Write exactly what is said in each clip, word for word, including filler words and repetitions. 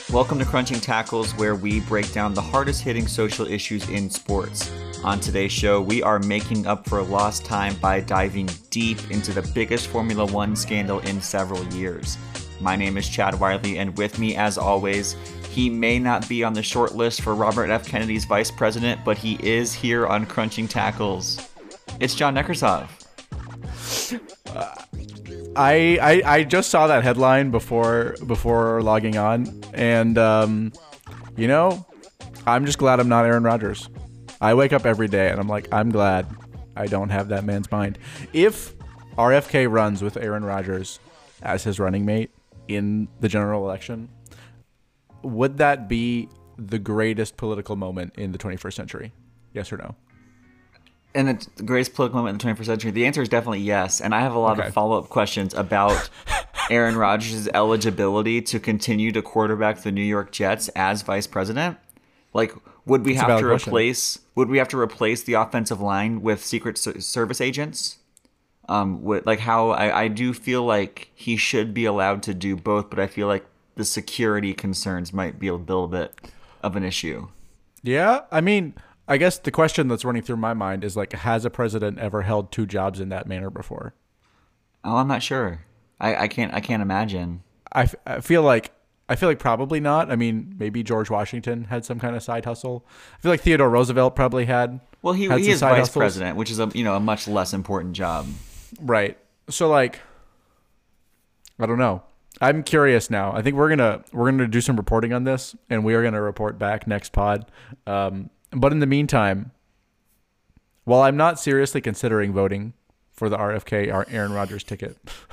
Welcome to Crunching Tackles, where we break down the hardest hitting social issues in sports. On today's show, we are making up for lost time by diving deep into the biggest Formula One scandal in several years. My name is Chad Wiley, and with me, as always, he may not be on the short list for Robert F. Kennedy's vice president, but he is here on Crunching Tackles. It's John Neckersov. Uh, I, I I just saw that headline before before logging on, and um, you know, I'm just glad I'm not Aaron Rodgers. I wake up every day and I'm like, I'm glad I don't have that man's mind. If R F K runs with Aaron Rodgers as his running mate in the general election, would that be the greatest political moment in the twenty-first century? Yes or no? And it's the greatest political moment in the twenty-first century. The answer is definitely yes. And I have a lot Okay. of follow-up questions about Aaron Rodgers' eligibility to continue to quarterback the New York Jets as vice president. Like, would we It's a have to valid question. replace? Would we have to replace the offensive line with Secret Ser- Service agents? Um, with, like how I, I do feel like he should be allowed to do both, but I feel like the security concerns might be a little bit of an issue. Yeah, I mean, I guess the question that's running through my mind is like, has a president ever held two jobs in that manner before? Oh, I'm not sure. I, I can't. I can't imagine. I, f- I feel like I feel like probably not. I mean, maybe George Washington had some kind of side hustle. I feel like Theodore Roosevelt probably had. Well, he had he some is side vice hustles. president, which is a you know a much less important job. Right. So like, I don't know. I'm curious now. I think we're gonna we're gonna do some reporting on this, and we are gonna report back next pod. Um, but in the meantime, while I'm not seriously considering voting for the R F K or Aaron Rodgers ticket,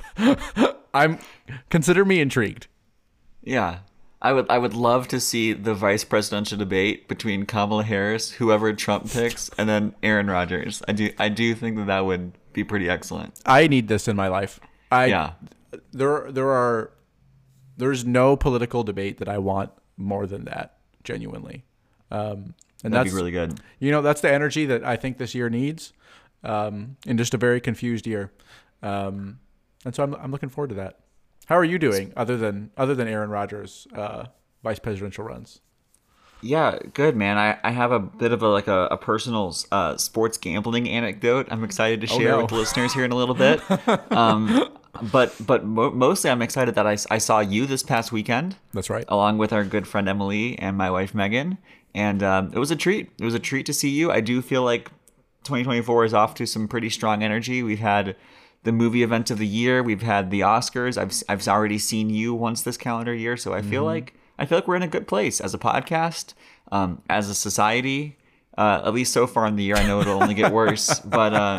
I'm consider me intrigued. Yeah, I would I would love to see the vice presidential debate between Kamala Harris, whoever Trump picks, and then Aaron Rodgers. I do I do think that that would be pretty excellent. I need this in my life. I Yeah. there there are there's no political debate that I want more than that, genuinely. Um, and That'd that's be really good. You know, that's the energy that I think this year needs, um, in just a very confused year. Um, and so I'm I'm looking forward to that. How are you doing other than other than Aaron Rodgers' uh, vice presidential runs? Yeah, good man. I, I have a bit of a like a, a personal uh, sports gambling anecdote I'm excited to Oh, share no. with the listeners here in a little bit. Um, but but mo- mostly I'm excited that I, I saw you this past weekend. That's right. Along with our good friend Emily and my wife Megan, and um, it was a treat. It was a treat to see you. I do feel like twenty twenty-four is off to some pretty strong energy. We've had the movie event of the year. We've had the Oscars. I've I've already seen you once this calendar year, so I feel Mm-hmm. like I feel like we're in a good place as a podcast, um, as a society. Uh, at least so far in the year. I know it'll only get worse, but uh,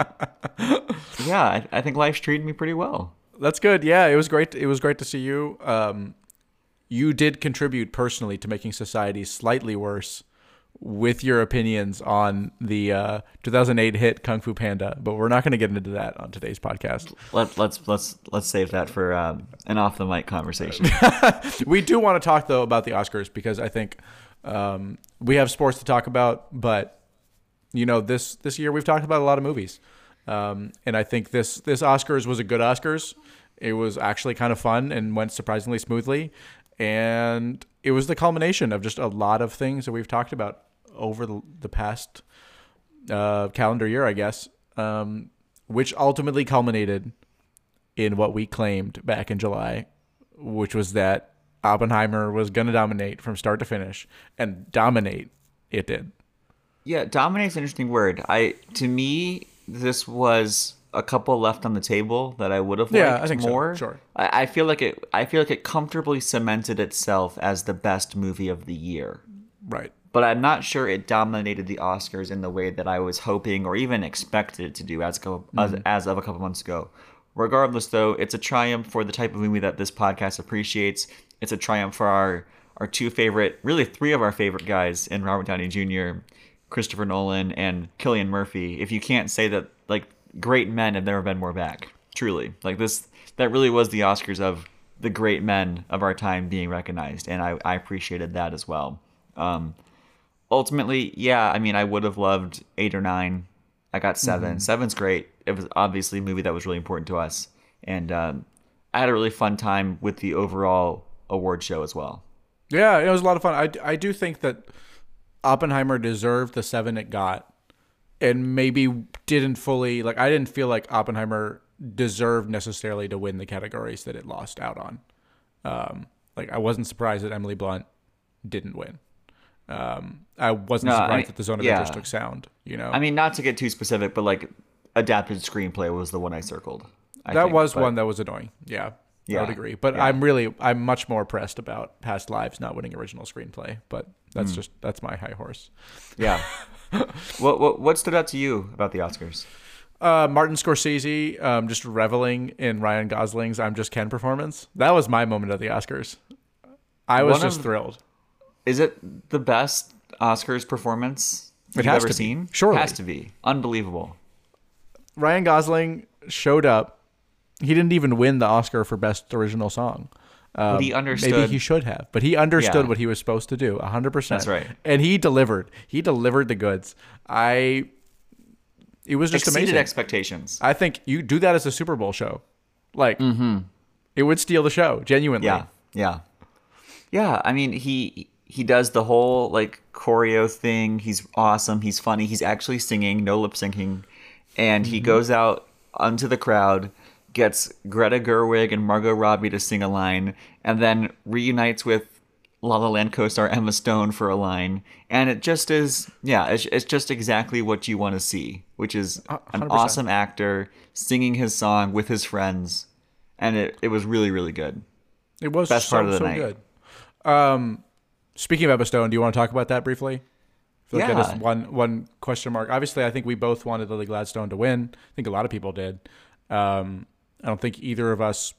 yeah, I, I think life's treated me pretty well. That's good. Yeah, it was great. It was great to see you. Um, you did contribute personally to making society slightly worse with your opinions on the uh, two thousand eight hit Kung Fu Panda, but we're not going to get into that on today's podcast. Let, let's let's let's save that for um, an off the mic conversation. We do want to talk though about the Oscars because I think um, we have sports to talk about, but you know this this year we've talked about a lot of movies, um, and I think this this Oscars was a good Oscars. It was actually kind of fun and went surprisingly smoothly, and it was the culmination of just a lot of things that we've talked about over the, the past uh, calendar year, I guess, um, which ultimately culminated in what we claimed back in July, which was that Oppenheimer was going to dominate from start to finish, and dominate it did. Yeah, dominate's an interesting word. I to me, this was a couple left on the table that I would have liked Yeah, I think so. more. Sure. I, I feel like it. I feel like it comfortably cemented itself as the best movie of the year. Right. But I'm not sure it dominated the Oscars in the way that I was hoping or even expected it to do as go, as, as of a couple months ago. Regardless, though, it's a triumph for the type of movie that this podcast appreciates. It's a triumph for our our two favorite, really three of our favorite guys in Robert Downey Junior, Christopher Nolan, and Cillian Murphy. If you can't say that, like, great men have never been more back. Truly. Like, this, that really was the Oscars of the great men of our time being recognized, and I, I appreciated that as well. Um, ultimately, yeah, I mean, I would have loved eight or nine. I got seven. Mm-hmm. Seven's great. It was obviously a movie that was really important to us, and um, I had a really fun time with the overall award show as well. Yeah, it was a lot of fun. I, I do think that Oppenheimer deserved the seven it got, and maybe didn't fully like. I didn't feel like Oppenheimer deserved necessarily to win the categories that it lost out on. Um, like I wasn't surprised that Emily Blunt didn't win. Um, I wasn't No, surprised I mean, that the Zone of yeah. Interest took sound. You know, I mean, not to get too specific, but like adapted screenplay was the one I circled. I that think, was but, one that was annoying. Yeah, I would Yeah, agree. But yeah. I'm really, I'm much more pressed about Past Lives not winning original screenplay. But that's Mm. just that's my high horse. Yeah. what, what what stood out to you about the Oscars? Uh, Martin Scorsese, um, just reveling in Ryan Gosling's "I'm Just Ken" performance. That was my moment at the Oscars. I was One just of- thrilled. Is it the best Oscars performance It you've has ever to be. seen? Surely. Has to be. Unbelievable. Ryan Gosling showed up. He didn't even win the Oscar for Best Original Song. Um, But he understood- Maybe he should have, but he understood Yeah. what he was supposed to do, one hundred percent. That's right. And he delivered. He delivered the goods. I. It was just Exceeded amazing. expectations. I think you do that as a Super Bowl show. Like, it would steal the show, genuinely. Yeah. Yeah. Yeah. I mean, he he does the whole like choreo thing. He's awesome. He's funny. He's actually singing, no lip syncing. And he goes out onto the crowd, gets Greta Gerwig and Margot Robbie to sing a line, and then reunites with La La Land co-star Emma Stone for a line. And it just is, yeah, it's, it's just exactly what you want to see, which is one an hundred percent. awesome actor singing his song with his friends. And it, it was really, really good. It was Best so, part of the so night. good. Um, speaking of Emma Stone, do you want to talk about that briefly? I feel like that Yeah. is one one question mark. Obviously, I think we both wanted Lily Gladstone to win. I think a lot of people did. Um, I don't think either of us.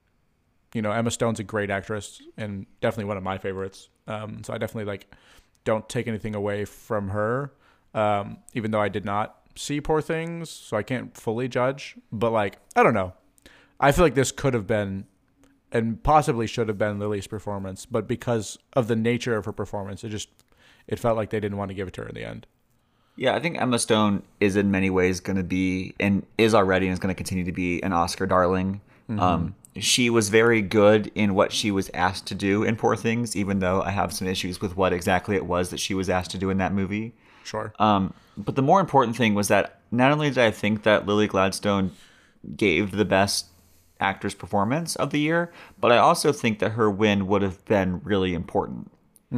You know, Emma Stone's a great actress and definitely one of my favorites. Um, so I definitely like don't take anything away from her. Um, even though I did not see Poor Things, so I can't fully judge. But like, I don't know. I feel like this could have been and possibly should have been Lily's performance, but because of the nature of her performance, it just it felt like they didn't want to give it to her in the end. Yeah, I think Emma Stone is in many ways going to be, and is already, and is going to continue to be an Oscar darling. Mm-hmm. Um, she was very good in what she was asked to do in Poor Things, even though I have some issues with what exactly it was that she was asked to do in that movie. Sure. Um, but the more important thing was that not only did I think that Lily Gladstone gave the best actress performance of the year, but I also think that her win would have been really important.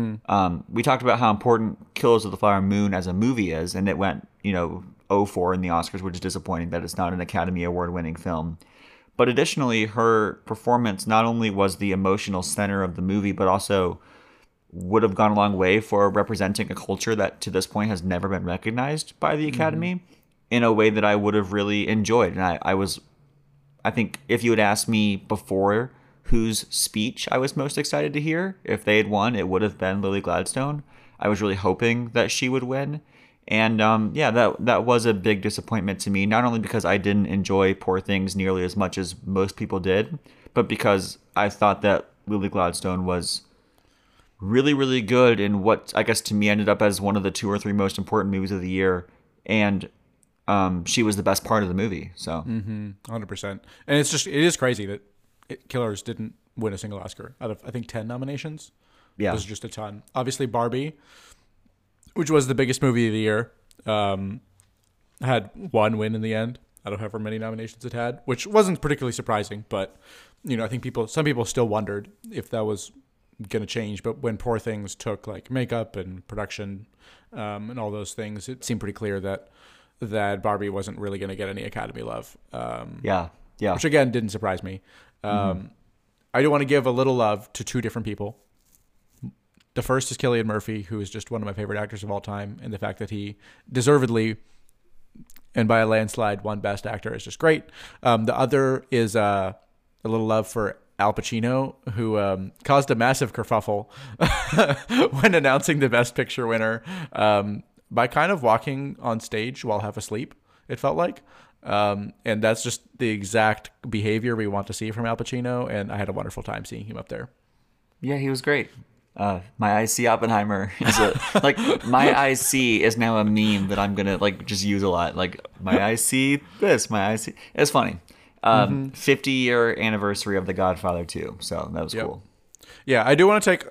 Um, we talked about how important Killers of the Flower Moon as a movie is, and it went, you know, oh four in the Oscars, which is disappointing that it's not an Academy Award winning film. But additionally, her performance not only was the emotional center of the movie, but also would have gone a long way for representing a culture that to this point has never been recognized by the Academy mm-hmm. in a way that I would have really enjoyed. And I, I was, I think if you had asked me before whose speech I was most excited to hear, if they had won, it would have been Lily Gladstone. I was really hoping that she would win. And um, yeah, that that was a big disappointment to me, not only because I didn't enjoy Poor Things nearly as much as most people did, but because I thought that Lily Gladstone was really, really good in what I guess to me ended up as one of the two or three most important movies of the year. And um, she was the best part of the movie. So mm-hmm. one hundred percent. And it's just, it is crazy that it, Killers didn't win a single Oscar out of, I think, ten nominations. yeah, It was just a ton. Obviously, Barbie, which was the biggest movie of the year, um, had one win in the end out of however many nominations it had, which wasn't particularly surprising. But, you know, I think people, some people still wondered if that was going to change. But when Poor Things took like makeup and production um, and all those things, it seemed pretty clear that that Barbie wasn't really going to get any Academy love. Um, yeah, yeah. Which again didn't surprise me. Um, mm-hmm. I do want to give a little love to two different people. The first is Cillian Murphy, who is just one of my favorite actors of all time, and the fact that he deservedly, and by a landslide, won Best Actor is just great. Um, the other is uh, a little love for Al Pacino, who um, caused a massive kerfuffle when announcing the Best Picture winner um, by kind of walking on stage while half asleep, it felt like. Um, and that's just the exact behavior we want to see from Al Pacino, and I had a wonderful time seeing him up there. Yeah, he was great. Uh, my I C Oppenheimer is a like my I C is now a meme that I'm gonna like just use a lot. Like my I C this, my I C. It's funny. Um, mm-hmm. fifty year anniversary of The Godfather two, so that was yep. cool. Yeah, I do want to take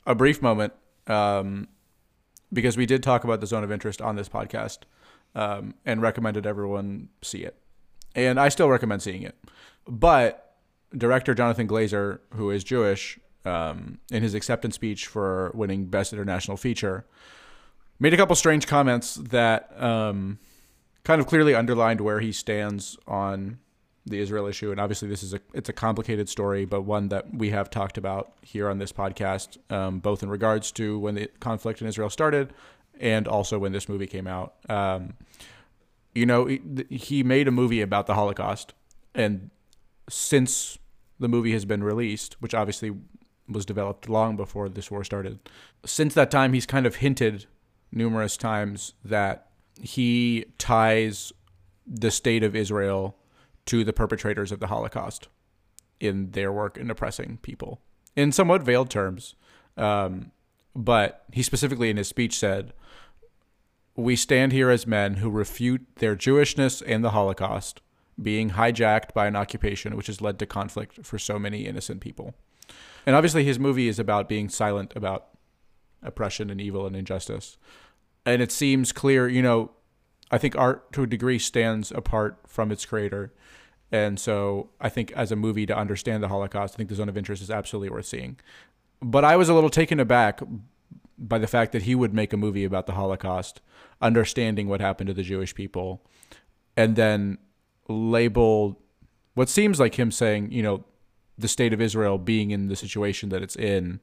a brief moment, um, because we did talk about the Zone of Interest on this podcast, um, and recommended everyone see it. And I still recommend seeing it. But director Jonathan Glazer, who is Jewish, um, in his acceptance speech for winning Best International Feature, made a couple strange comments that um, kind of clearly underlined where he stands on the Israel issue. And obviously this is a it's a complicated story, but one that we have talked about here on this podcast, um, both in regards to when the conflict in Israel started and also when this movie came out. Um, you know, he, he made a movie about the Holocaust, and since the movie has been released, which obviously was developed long before this war started, since that time he's kind of hinted numerous times that he ties the state of Israel to the perpetrators of the Holocaust in their work in oppressing people in somewhat veiled terms. Um, but he specifically in his speech said, "We stand here as men who refute their Jewishness and the Holocaust being hijacked by an occupation which has led to conflict for so many innocent people." And obviously his movie is about being silent about oppression and evil and injustice. And it seems clear, you know, I think art to a degree stands apart from its creator. And so I think as a movie to understand the Holocaust, I think The Zone of Interest is absolutely worth seeing. But I was a little taken aback by the fact that he would make a movie about the Holocaust, understanding what happened to the Jewish people, and then label what seems like him saying, you know, the state of Israel being in the situation that it's in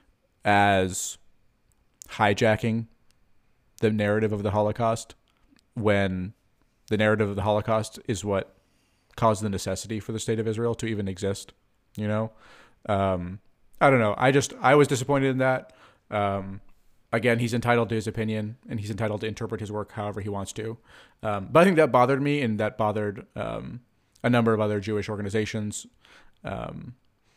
as hijacking the narrative of the Holocaust, when the narrative of the Holocaust is what caused the necessity for the state of Israel to even exist, you know? Um, I don't know. I just, I was disappointed in that. Um, again, he's entitled to his opinion, and he's entitled to interpret his work however he wants to. Um, but I think that bothered me, and that bothered um, a number of other Jewish organizations, um,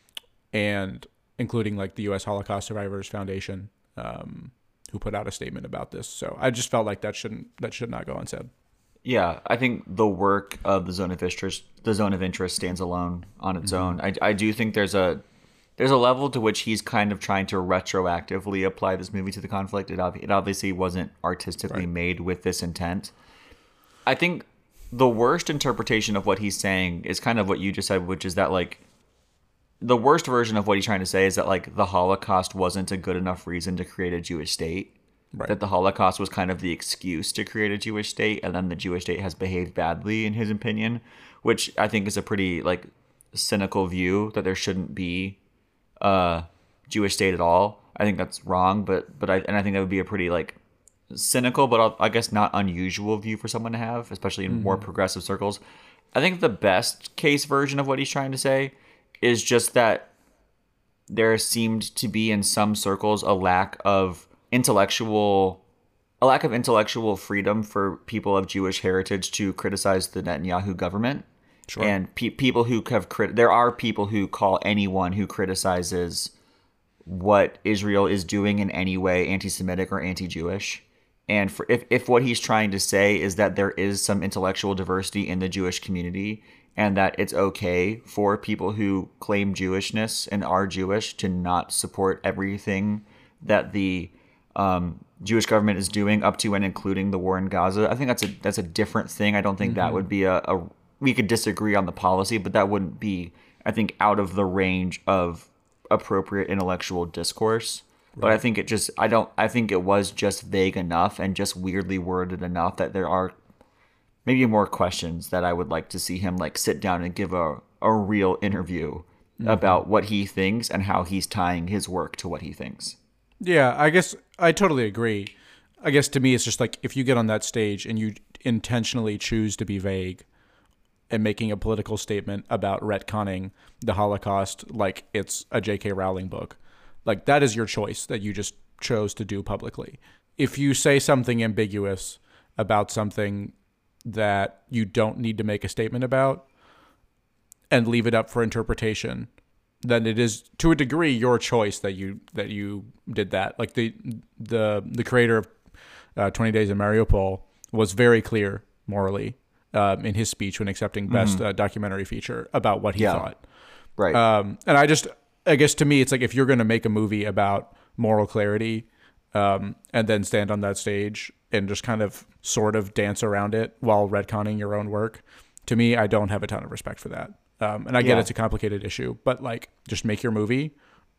and including like the U S Holocaust Survivors Foundation, um, who put out a statement about this. So I just felt like that shouldn't, that should not go unsaid. Yeah, I think the work of the Zone of Interest, the Zone of Interest stands alone on its mm-hmm. own. I, I do think there's a there's a level to which he's kind of trying to retroactively apply this movie to the conflict. It, ob- it obviously wasn't artistically right. made with this intent. I think the worst interpretation of what he's saying is kind of what you just said, which is that like the worst version of what he's trying to say is that like the Holocaust wasn't a good enough reason to create a Jewish state. Right. That the Holocaust was kind of the excuse to create a Jewish state, and then the Jewish state has behaved badly, in his opinion, which I think is a pretty like cynical view, that there shouldn't be a Jewish state at all. I think that's wrong, but but I and I think that would be a pretty like cynical, but I guess not unusual view for someone to have, especially in mm-hmm. more progressive circles. I think the best case version of what he's trying to say is just that there seemed to be in some circles a lack of intellectual a lack of intellectual freedom for people of Jewish heritage to criticize the Netanyahu government. Sure. And pe- people who have crit- there are people who call anyone who criticizes what Israel is doing in any way anti-Semitic or anti-Jewish. And for, if if what he's trying to say is that there is some intellectual diversity in the Jewish community, and that it's okay for people who claim Jewishness and are Jewish to not support everything that the Um, Jewish government is doing up to and including the war in Gaza, I think that's a that's a different thing. I don't think mm-hmm. that would be a, a we could disagree on the policy, but that wouldn't be, I think, out of the range of appropriate intellectual discourse. Right. But I think it just I don't I think it was just vague enough and just weirdly worded enough that there are maybe more questions that I would like to see him like sit down and give a, a real interview mm-hmm. about what he thinks and how he's tying his work to what he thinks. Yeah, I guess I totally agree. I guess to me, it's just like if you get on that stage and you intentionally choose to be vague and making a political statement about retconning the Holocaust like it's a J K Rowling book, like that is your choice that you just chose to do publicly. If you say something ambiguous about something that you don't need to make a statement about and leave it up for interpretation, then it is to a degree your choice that you that you did that. Like the the the creator of uh, twenty Days in Mariupol was very clear morally um, in his speech when accepting best mm-hmm. uh, documentary feature about what he yeah. thought. Right. Um, and I just I guess to me it's like if you're going to make a movie about moral clarity, um, and then stand on that stage and just kind of sort of dance around it while retconning your own work. To me, I don't have a ton of respect for that. Um, and I get Yeah. it's a complicated issue, but like just make your movie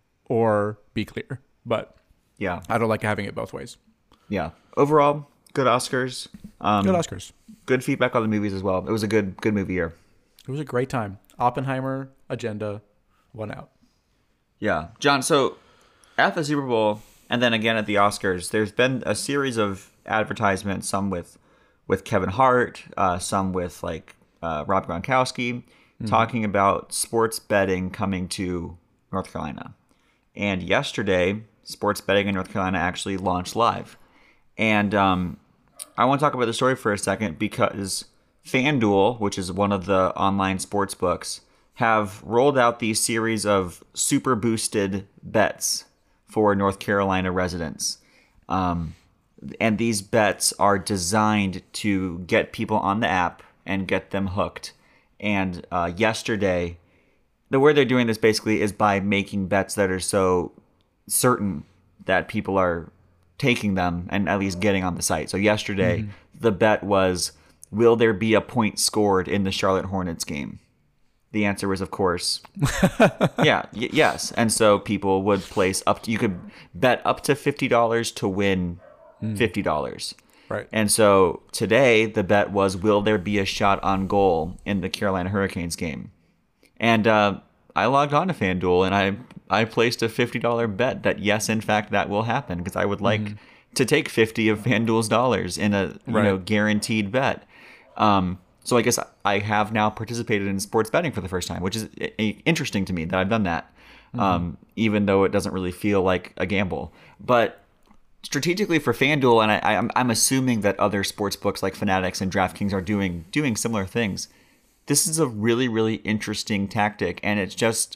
or be clear. But Yeah. I don't like having it both ways. Yeah. Overall, good Oscars. Um, Good Oscars. Good feedback on the movies as well. It was a good good movie year. It was a great time. Oppenheimer, Agenda, one out. Yeah. John, so at the Super Bowl and then again at the Oscars, there's been a series of advertisements, some with with Kevin Hart, uh, some with like uh, Rob Gronkowski, mm-hmm. talking about sports betting coming to North Carolina. And yesterday, sports betting in North Carolina actually launched live. And um, I want to talk about the story for a second because FanDuel, which is one of the online sports books, have rolled out these series of super boosted bets for North Carolina residents. Um, and these bets are designed to get people on the app and get them hooked. And uh, yesterday, the way they're doing this basically is by making bets that are so certain that people are taking them and at least getting on the site. So yesterday, mm-hmm. the bet was, will there be a point scored in the Charlotte Hornets game? The answer was, of course, yeah, y- yes. And so people would place up to, you could bet up to fifty dollars to win fifty dollars. Right. And so today the bet was, will there be a shot on goal in the Carolina Hurricanes game? And uh, I logged on to FanDuel and I I placed a fifty dollars bet that yes, in fact, that will happen because I would like mm-hmm. to take fifty of FanDuel's dollars in a you right. know guaranteed bet. Um, so I guess I have now participated in sports betting for the first time, which is interesting to me that I've done that, mm-hmm. um, even though it doesn't really feel like a gamble. But strategically for FanDuel, and I, I'm, I'm assuming that other sports books like Fanatics and DraftKings are doing doing similar things. This is a really, really interesting tactic, and it's just,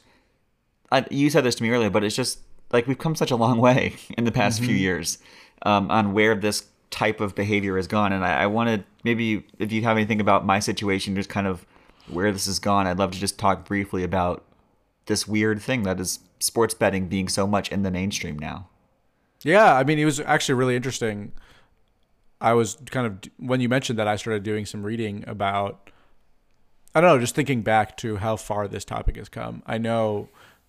I, you said this to me earlier, but it's just like we've come such a long way in the past mm-hmm. few years um, on where this type of behavior has gone. And I, I wanted, maybe if you have anything about my situation, just kind of where this has gone, I'd love to just talk briefly about this weird thing that is sports betting being so much in the mainstream now. Yeah, I mean, it was actually really interesting. I was kind of, when you mentioned that, I started doing some reading about, I don't know, just thinking back to how far this topic has come. I know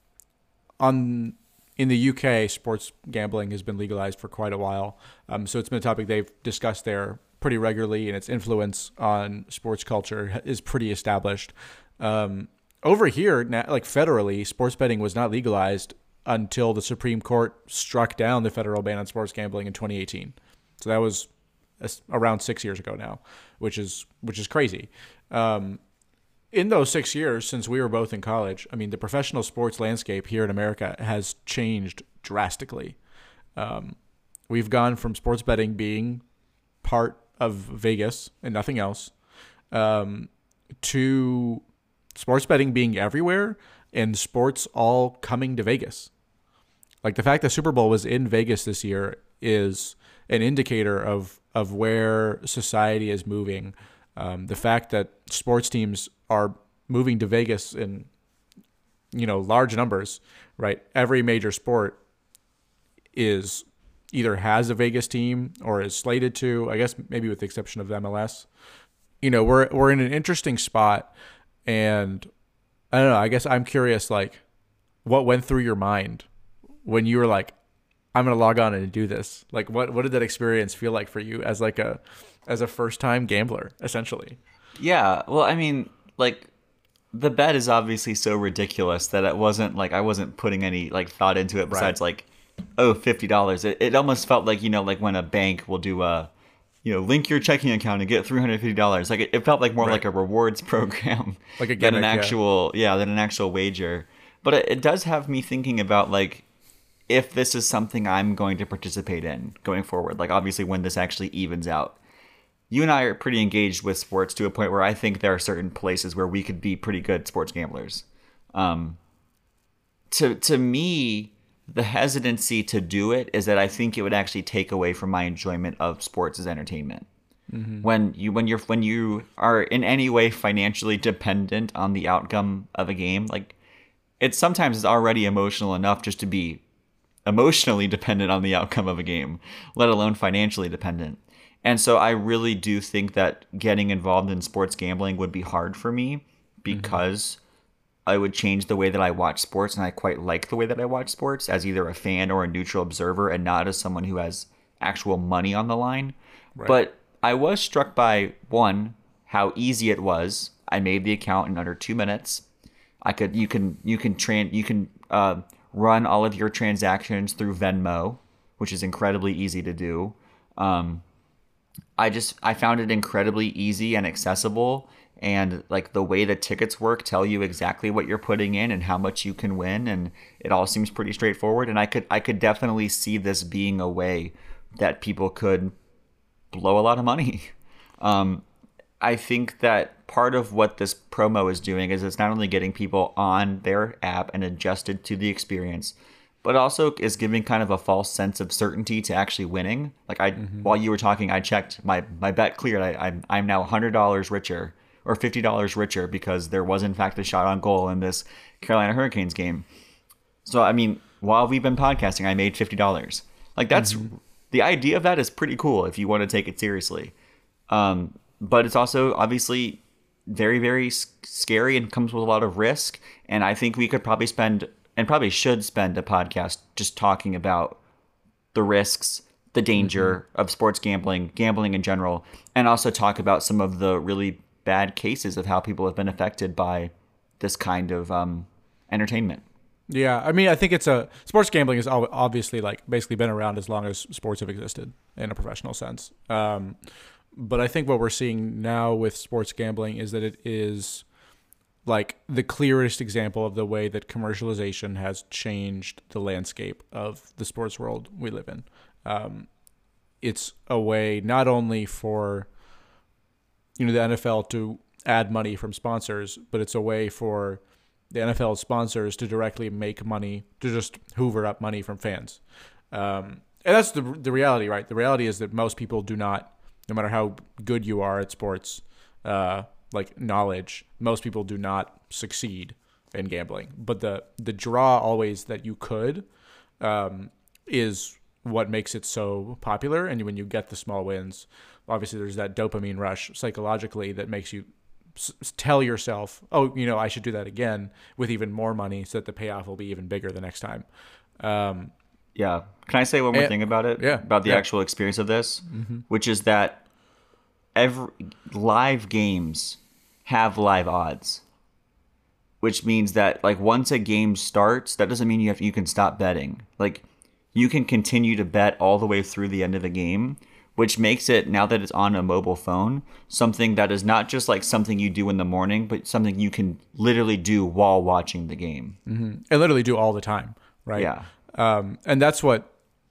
on in the U K, sports gambling has been legalized for quite a while. Um, so it's been a topic they've discussed there pretty regularly, and its influence on sports culture is pretty established. Um, over here, like federally, sports betting was not legalized until the Supreme Court struck down the federal ban on sports gambling in twenty eighteen. So that was around six years ago now, which is which is crazy. Um, in those six years, since we were both in college, I mean, the professional sports landscape here in America has changed drastically. Um, we've gone from sports betting being part of Vegas and nothing else, um, to sports betting being everywhere and sports all coming to Vegas. Like the fact that Super Bowl was in Vegas this year is an indicator of of where society is moving. Um, the fact that sports teams are moving to Vegas in, you know, large numbers, right? Every major sport is either has a Vegas team or is slated to, I guess maybe with the exception of M L S. You know, we're we're in an interesting spot, and I don't know, I guess I'm curious, like, what went through your mind when you were like, I'm going to log on and do this? Like, what, what did that experience feel like for you as like a, as a first time gambler, essentially? Yeah. Well, I mean, like the bet is obviously so ridiculous that it wasn't like, I wasn't putting any like thought into it besides right. like, oh, fifty dollars. It, it almost felt like, you know, like when a bank will do a, you know, link your checking account and get three hundred fifty dollars. Like it, it felt like more right. like a rewards program like a than an actual, yeah. yeah, than an actual wager. But it, it does have me thinking about like, if this is something I'm going to participate in going forward, like obviously when this actually evens out. You and I are pretty engaged with sports to a point where I think there are certain places where we could be pretty good sports gamblers. Um, to to me, the hesitancy to do it is that I think it would actually take away from my enjoyment of sports as entertainment. Mm-hmm. When you when you're when you are in any way financially dependent on the outcome of a game, like it sometimes is already emotional enough just to be emotionally dependent on the outcome of a game, let alone financially dependent. And so I really do think that getting involved in sports gambling would be hard for me because mm-hmm. I would change the way that I watch sports, and I quite like the way that I watch sports as either a fan or a neutral observer and not as someone who has actual money on the line. Right. But I was struck by, one, how easy it was. I made the account in under two minutes. I could you can you can tran you can uh, run all of your transactions through Venmo, which is incredibly easy to do. Um, I just I found it incredibly easy and accessible, and like the way the tickets work tell you exactly what you're putting in and how much you can win, and it all seems pretty straightforward. And I could I could definitely see this being a way that people could blow a lot of money. Um, I think that part of what this promo is doing is it's not only getting people on their app and adjusted to the experience, but also is giving kind of a false sense of certainty to actually winning. Like I, mm-hmm. while you were talking, I checked my, my bet cleared. I, I'm, I'm now one hundred dollars richer or fifty dollars richer because there was in fact a shot on goal in this Carolina Hurricanes game. So, I mean, while we've been podcasting, I made fifty dollars. Like that's, mm-hmm. the idea of that is pretty cool if you want to take it seriously. Um, but it's also obviously very, very scary and comes with a lot of risk. And I think we could probably spend and probably should spend a podcast just talking about the risks, the danger mm-hmm. of sports gambling, gambling in general, and also talk about some of the really bad cases of how people have been affected by this kind of um, entertainment. Yeah, I mean, I think it's a sports gambling has obviously like basically been around as long as sports have existed in a professional sense. Um, but I think what we're seeing now with sports gambling is that it is like the clearest example of the way that commercialization has changed the landscape of the sports world we live in. Um, it's a way not only for, you know, the N F L to add money from sponsors, but it's a way for the N F L sponsors to directly make money, to just hoover up money from fans. Um, and that's the the reality, right? The reality is that most people do not, no matter how good you are at sports, uh, like knowledge, most people do not succeed in gambling. But the the draw always that you could um, is what makes it so popular. And when you get the small wins, obviously there's that dopamine rush psychologically that makes you s- tell yourself, oh, you know, I should do that again with even more money so that the payoff will be even bigger the next time. Um, yeah. Can I say one more and, thing about it? Yeah. About the yeah. actual experience of this, mm-hmm. which is that every live games have live odds, which means that like once a game starts, that doesn't mean you have you can stop betting. Like you can continue to bet all the way through the end of the game, which makes it, now that it's on a mobile phone, something that is not just like something you do in the morning, but something you can literally do while watching the game. Mm-hmm. And literally do all the time, right? Yeah. Um, and that's what,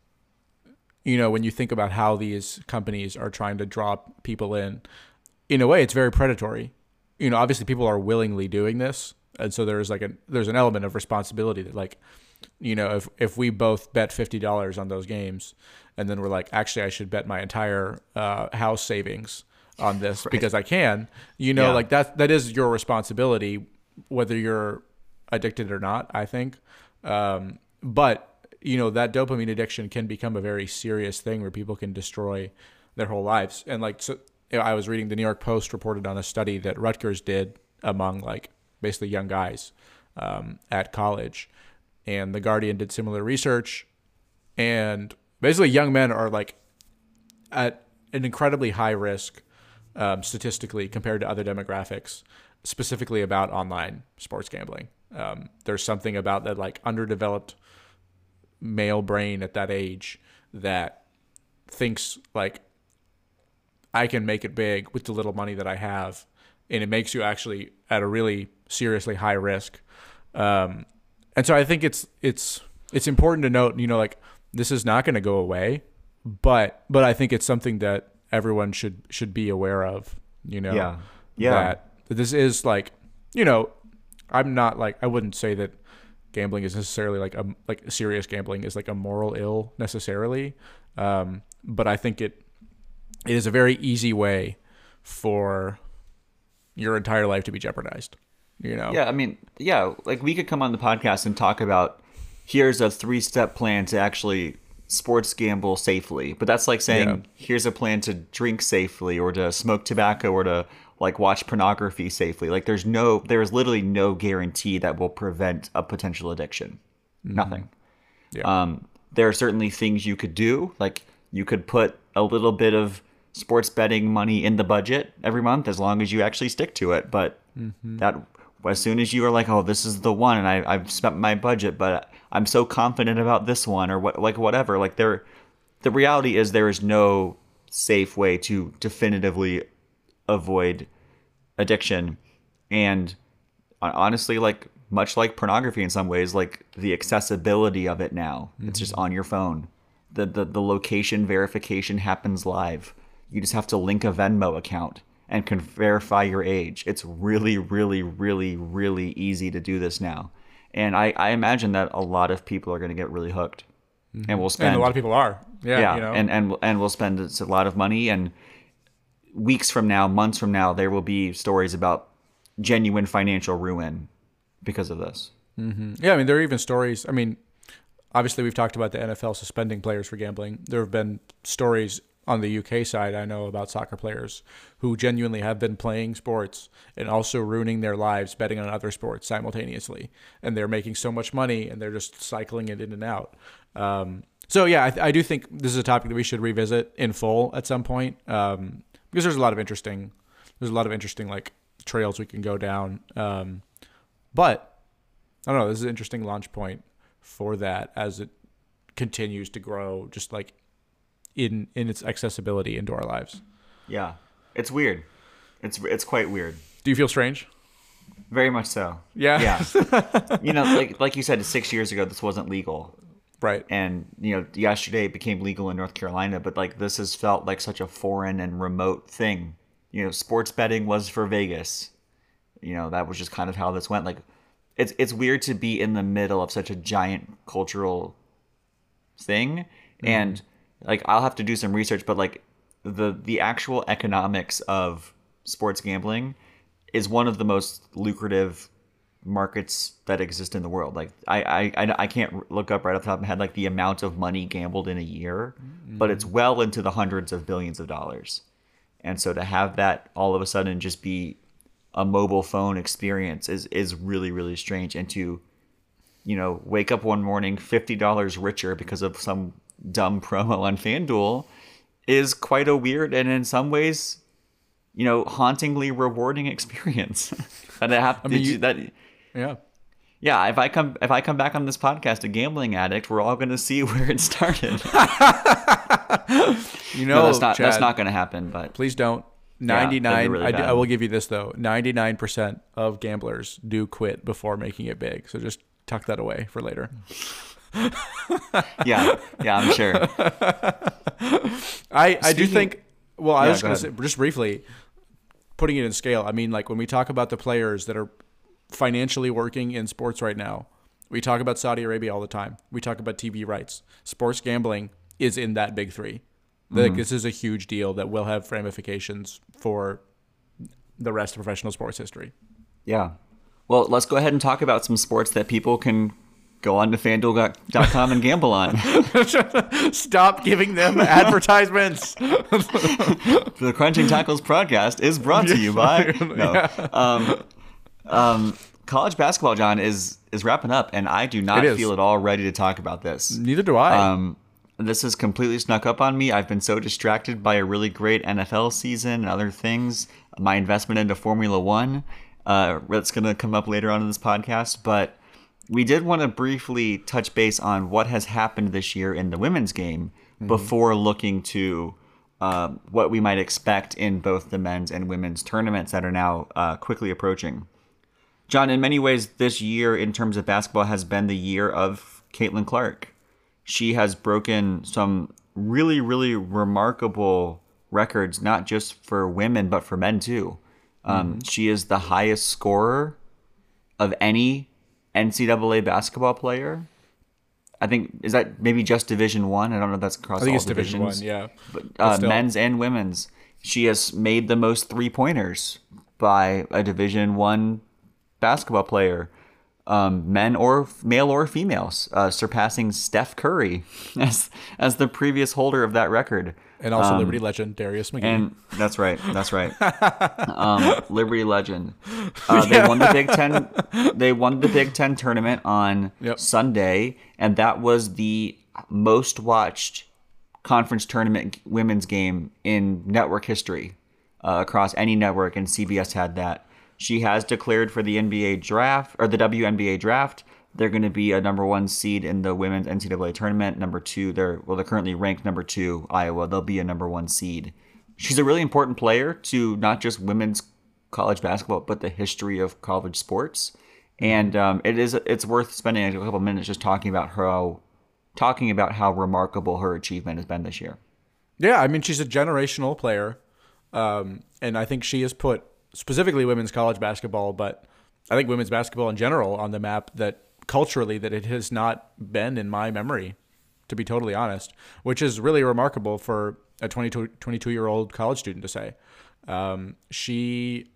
you know, when you think about how these companies are trying to draw people in, in a way, it's very predatory. You know, obviously people are willingly doing this. And so there's like a, there's an element of responsibility that like, you know, if, if we both bet fifty dollars on those games and then we're like, actually I should bet my entire uh, house savings on this right. because I can, you know, yeah. like that, that is your responsibility, whether you're addicted or not, I think. Um, but you know, that dopamine addiction can become a very serious thing where people can destroy their whole lives. And like, so you know, I was reading the New York Post reported on a study that Rutgers did among like basically young guys um, at college. And the Guardian did similar research. And basically young men are like at an incredibly high risk um, statistically compared to other demographics, specifically about online sports gambling. Um, there's something about that like underdeveloped male brain at that age that thinks like I can make it big with the little money that I have, and it makes you actually at a really seriously high risk. Um, and so I think it's it's it's important to note, you know, like this is not going to go away, but but I think it's something that everyone should should be aware of. You know, yeah, yeah. That, that this is like, you know, I'm not like I wouldn't say that gambling is necessarily like a like serious gambling is like a moral ill necessarily, um, but I think it it is a very easy way for your entire life to be jeopardized. You know? Yeah, I mean, yeah, like we could come on the podcast and talk about here's a three-step plan to actually sports gamble safely. But that's like saying, Yeah. here's a plan to drink safely or to smoke tobacco or to like watch pornography safely. Like there's no, there's literally no guarantee that will prevent a potential addiction. Mm-hmm. Nothing. Yeah. Um, there are certainly things you could do. Like you could put a little bit of sports betting money in the budget every month as long as you actually stick to it. But mm-hmm. that as soon as you are like, oh, this is the one, and I, I've spent my budget, but I'm so confident about this one, or what, like whatever. Like there, the reality is there is no safe way to definitively avoid addiction, and honestly, like much like pornography in some ways, like the accessibility of it now, mm-hmm. it's just on your phone. The, the the location verification happens live. You just have to link a Venmo account and can verify your age. It's really, really, really, really easy to do this now. And I, I imagine that a lot of people are going to get really hooked. Mm-hmm. And we'll spend... And a lot of people are. Yeah, yeah you know? and, and, and we'll spend a lot of money. And weeks from now, months from now, there will be stories about genuine financial ruin because of this. Mm-hmm. Yeah, I mean, there are even stories... I mean, obviously, we've talked about the N F L suspending players for gambling. There have been stories... On the U K side, I know about soccer players who genuinely have been playing sports and also ruining their lives betting on other sports simultaneously. And they're making so much money and they're just cycling it in and out. Um, so, yeah, I, I do think this is a topic that we should revisit in full at some point um, because there's a lot of interesting, there's a lot of interesting like trails we can go down. Um, but I don't know, this is an interesting launch point for that as it continues to grow, just like in in its accessibility into our lives. Yeah, it's weird. It's it's quite weird. Do you feel strange? Very much so. Yeah. Yeah. You know, like like you said, six years ago this wasn't legal. Right. And you know, yesterday it became legal in North Carolina, but like this has felt like such a foreign and remote thing. You know, sports betting was for Vegas. You know, that was just kind of how this went. Like it's it's weird to be in the middle of such a giant cultural thing. Mm-hmm. And like I'll have to do some research, but like the the actual economics of sports gambling is one of the most lucrative markets that exist in the world. Like I I I can't look up right off the top of my head like the amount of money gambled in a year, mm-hmm. but it's well into the hundreds of billions of dollars. And so to have that all of a sudden just be a mobile phone experience is is really, really strange. And to, you know, wake up one morning fifty dollars richer because of some dumb promo on FanDuel is quite a weird and in some ways, you know, hauntingly rewarding experience. that I have I mean, you, you, that yeah. Yeah, if I come if I come back on this podcast a gambling addict, we're all going to see where it started. you know, no, that's not Chad, that's not going to happen, but please don't. ninety-nine yeah, really I, do, I will give you this though. ninety-nine percent of gamblers do quit before making it big. So just tuck that away for later. yeah, yeah, I'm sure. I, I do think, well, I yeah, was going to say, just briefly, putting it in scale, I mean, like when we talk about the players that are financially working in sports right now, we talk about Saudi Arabia all the time. We talk about T V rights. Sports gambling is in that big three. Mm-hmm. Like, this is a huge deal that will have ramifications for the rest of professional sports history. Yeah. Well, let's go ahead and talk about some sports that people can go on to FanDuel dot com and gamble on. Stop giving them advertisements. The Crunching Tackles podcast is brought to you by no. Yeah. Um, um, college basketball, John, is is wrapping up, and I do not feel at all ready to talk about this. Neither do I. Um, this has completely snuck up on me. I've been so distracted by a really great N F L season and other things. My investment into Formula One, uh, that's going to come up later on in this podcast, but we did want to briefly touch base on what has happened this year in the women's game mm-hmm. before looking to uh, what we might expect in both the men's and women's tournaments that are now uh, quickly approaching. John, in many ways, this year in terms of basketball has been the year of Caitlin Clark. She has broken some really, really remarkable records, not just for women, but for men too. Um, mm-hmm. She is the highest scorer of any N C double A basketball player. I think, is that maybe just Division One? I? I don't know if that's across I think all it's divisions. Division One, yeah. But, uh, but men's and women's. She has made the most three-pointers by a Division One basketball player. um, men or male or females, uh, surpassing Steph Curry as as the previous holder of that record. And also Um, Liberty legend Darius McGee. and that's right, that's right. um, Liberty legend. Uh, they won the Big Ten. They won the Big Ten tournament on Yep. Sunday, and that was the most watched conference tournament women's game in network history uh, across any network, and C B S had that. She has declared for the N B A draft or the W N B A draft. They're going to be a number one seed in the women's N C double A tournament. Number two, they're well, they're currently ranked number two, Iowa. They'll be a number one seed. She's a really important player to not just women's college basketball, but the history of college sports. And um, it is it's worth spending a couple minutes just talking about her, talking about how remarkable her achievement has been this year. Yeah, I mean, she's a generational player. Um, and I think she has put specifically women's college basketball, but I think women's basketball in general on the map that culturally that it has not been in my memory, to be totally honest, which is really remarkable for a twenty-two, twenty-two-year-old college student to say. Um, she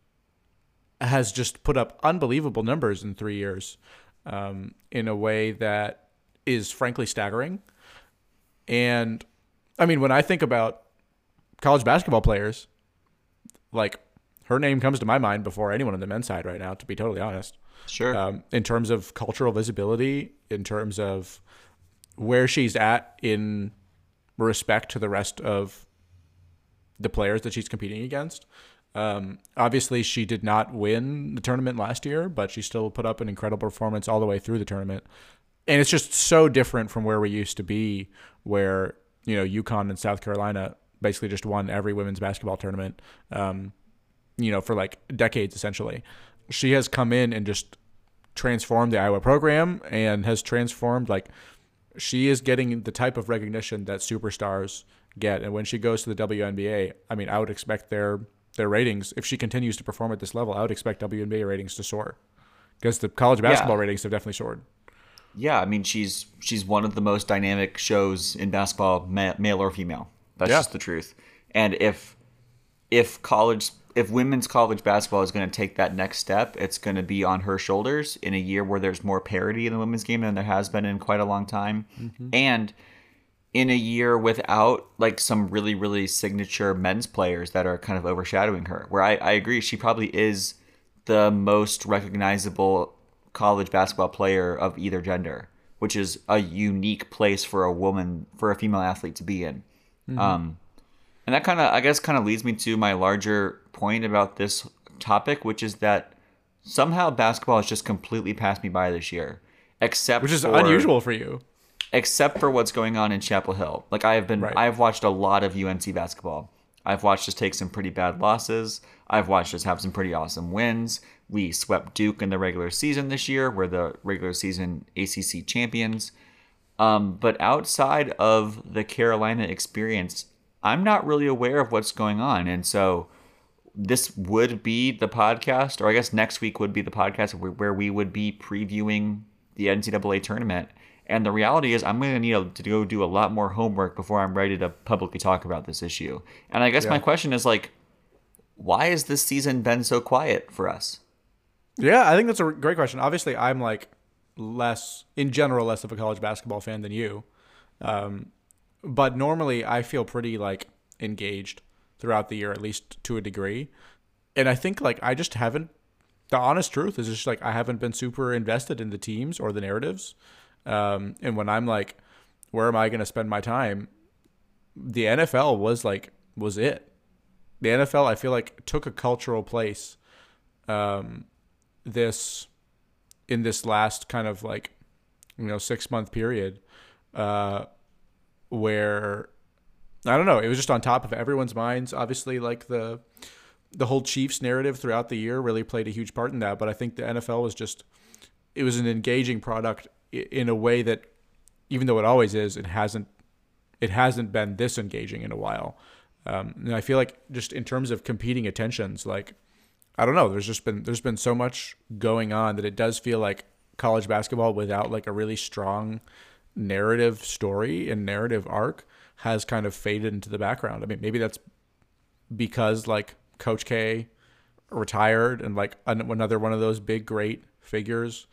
has just put up unbelievable numbers in three years um, in a way that is frankly staggering. And, I mean, when I think about college basketball players, like, her name comes to my mind before anyone on the men's side right now, to be totally honest. Sure. Um, in terms of cultural visibility, in terms of where she's at in respect to the rest of the players that she's competing against. Um, obviously, she did not win the tournament last year, but she still put up an incredible performance all the way through the tournament. And it's just so different from where we used to be, where, you know, UConn and South Carolina basically just won every women's basketball tournament, um, you know, for like decades, essentially. She has come in and just transformed the Iowa program and has transformed, like, she is getting the type of recognition that superstars get. And when she goes to the W N B A, I mean, I would expect their their ratings, if she continues to perform at this level, I would expect W N B A ratings to soar, because the college basketball Yeah. ratings have definitely soared. Yeah, I mean, she's she's one of the most dynamic shows in basketball, ma- male or female. That's Yeah. just the truth. And if if college if women's college basketball is going to take that next step, it's going to be on her shoulders in a year where there's more parity in the women's game than there has been in quite a long time. Mm-hmm. And in a year without like some really, really signature men's players that are kind of overshadowing her, where I, I agree, she probably is the most recognizable college basketball player of either gender, which is a unique place for a woman, for a female athlete to be in. Mm-hmm. Um, and that kind of, I guess, kind of leads me to my larger point about this topic, which is that somehow basketball has just completely passed me by this year, except Which is for, unusual for you. except for what's going on in Chapel Hill. Like I have been, Right. I've watched a lot of U N C basketball. I've watched us take some pretty bad losses. I've watched us have some pretty awesome wins. We swept Duke in the regular season this year. We're the regular season A C C champions. Um, but outside of the Carolina experience, I'm not really aware of what's going on. And so this would be the podcast, or I guess next week would be the podcast where we would be previewing the N C double A tournament. And the reality is I'm going to need to go do a lot more homework before I'm ready to publicly talk about this issue. And I guess Yeah. my question is like, why has this season been so quiet for us? Yeah, I think that's a great question. Obviously, I'm like less, in general, less of a college basketball fan than you. Um, but normally I feel pretty like engaged throughout the year, at least to a degree. And I think like I just haven't, the honest truth is just like I haven't been super invested in the teams or the narratives. Um, and when I'm like, where am I going to spend my time? The N F L was like, was it. The N F L, I feel like, took a cultural place um, this in this last kind of like, you know, six month period uh, where, I don't know, it was just on top of everyone's minds. Obviously, like the the whole Chiefs narrative throughout the year really played a huge part in that. But I think the N F L was just, it was an engaging product in a way that, even though it always is, it hasn't it hasn't been this engaging in a while. Um, and I feel like just in terms of competing attentions, like, I don't know, there's just been there's been so much going on that it does feel like college basketball without like a really strong narrative story and narrative arc has kind of faded into the background. I mean, maybe that's because like Coach K retired and like another one of those big great figures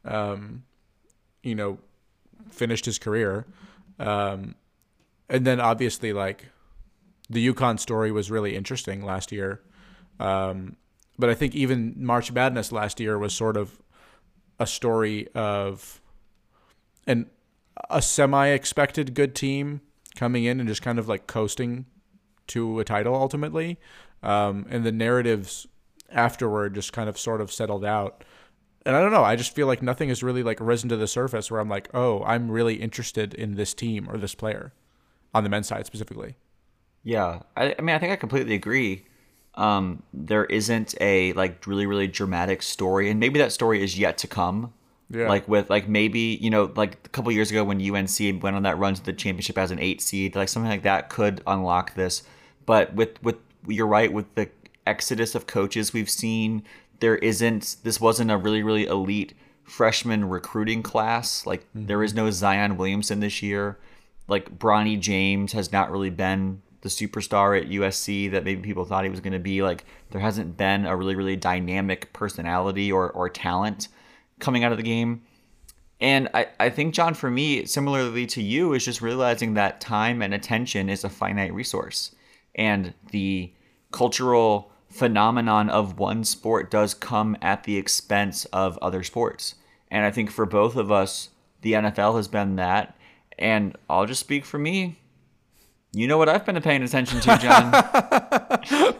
um, you know, finished his career. Um, and then obviously like the UConn story was really interesting last year. Um, but I think even March Madness last year was sort of a story of an a semi-expected good team coming in and just kind of like coasting to a title ultimately. Um, and the narratives afterward just kind of sort of settled out. And I don't know, I just feel like nothing has really like risen to the surface where I'm like, oh, I'm really interested in this team or this player on the men's side specifically. Yeah, I, I mean, I think I completely agree. Um, there isn't a like really, really dramatic story, and maybe that story is yet to come. Yeah. Like with like maybe, you know, like a couple years ago when U N C went on that run to the championship as an eight seed, like something like that could unlock this. But with with you're right, with the exodus of coaches we've seen, there isn't this wasn't a really, really elite freshman recruiting class. Like mm-hmm. there is no Zion Williamson this year. Like Bronny James has not really been the superstar at U S C that maybe people thought he was going to be. Like there hasn't been a really, really dynamic personality or, or talent coming out of the game. And I, I think, John, for me, similarly to you, is just realizing that time and attention is a finite resource. And the cultural phenomenon of one sport does come at the expense of other sports. And I think for both of us, the N F L has been that. And I'll just speak for me. You know what I've been paying attention to, John?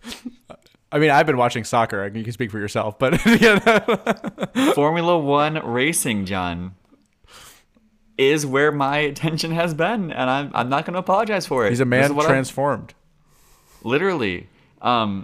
I mean, I've been watching soccer. You can speak for yourself, but Formula One racing, John, is where my attention has been, and I'm I'm not going to apologize for it. He's a man transformed. I, literally. Um,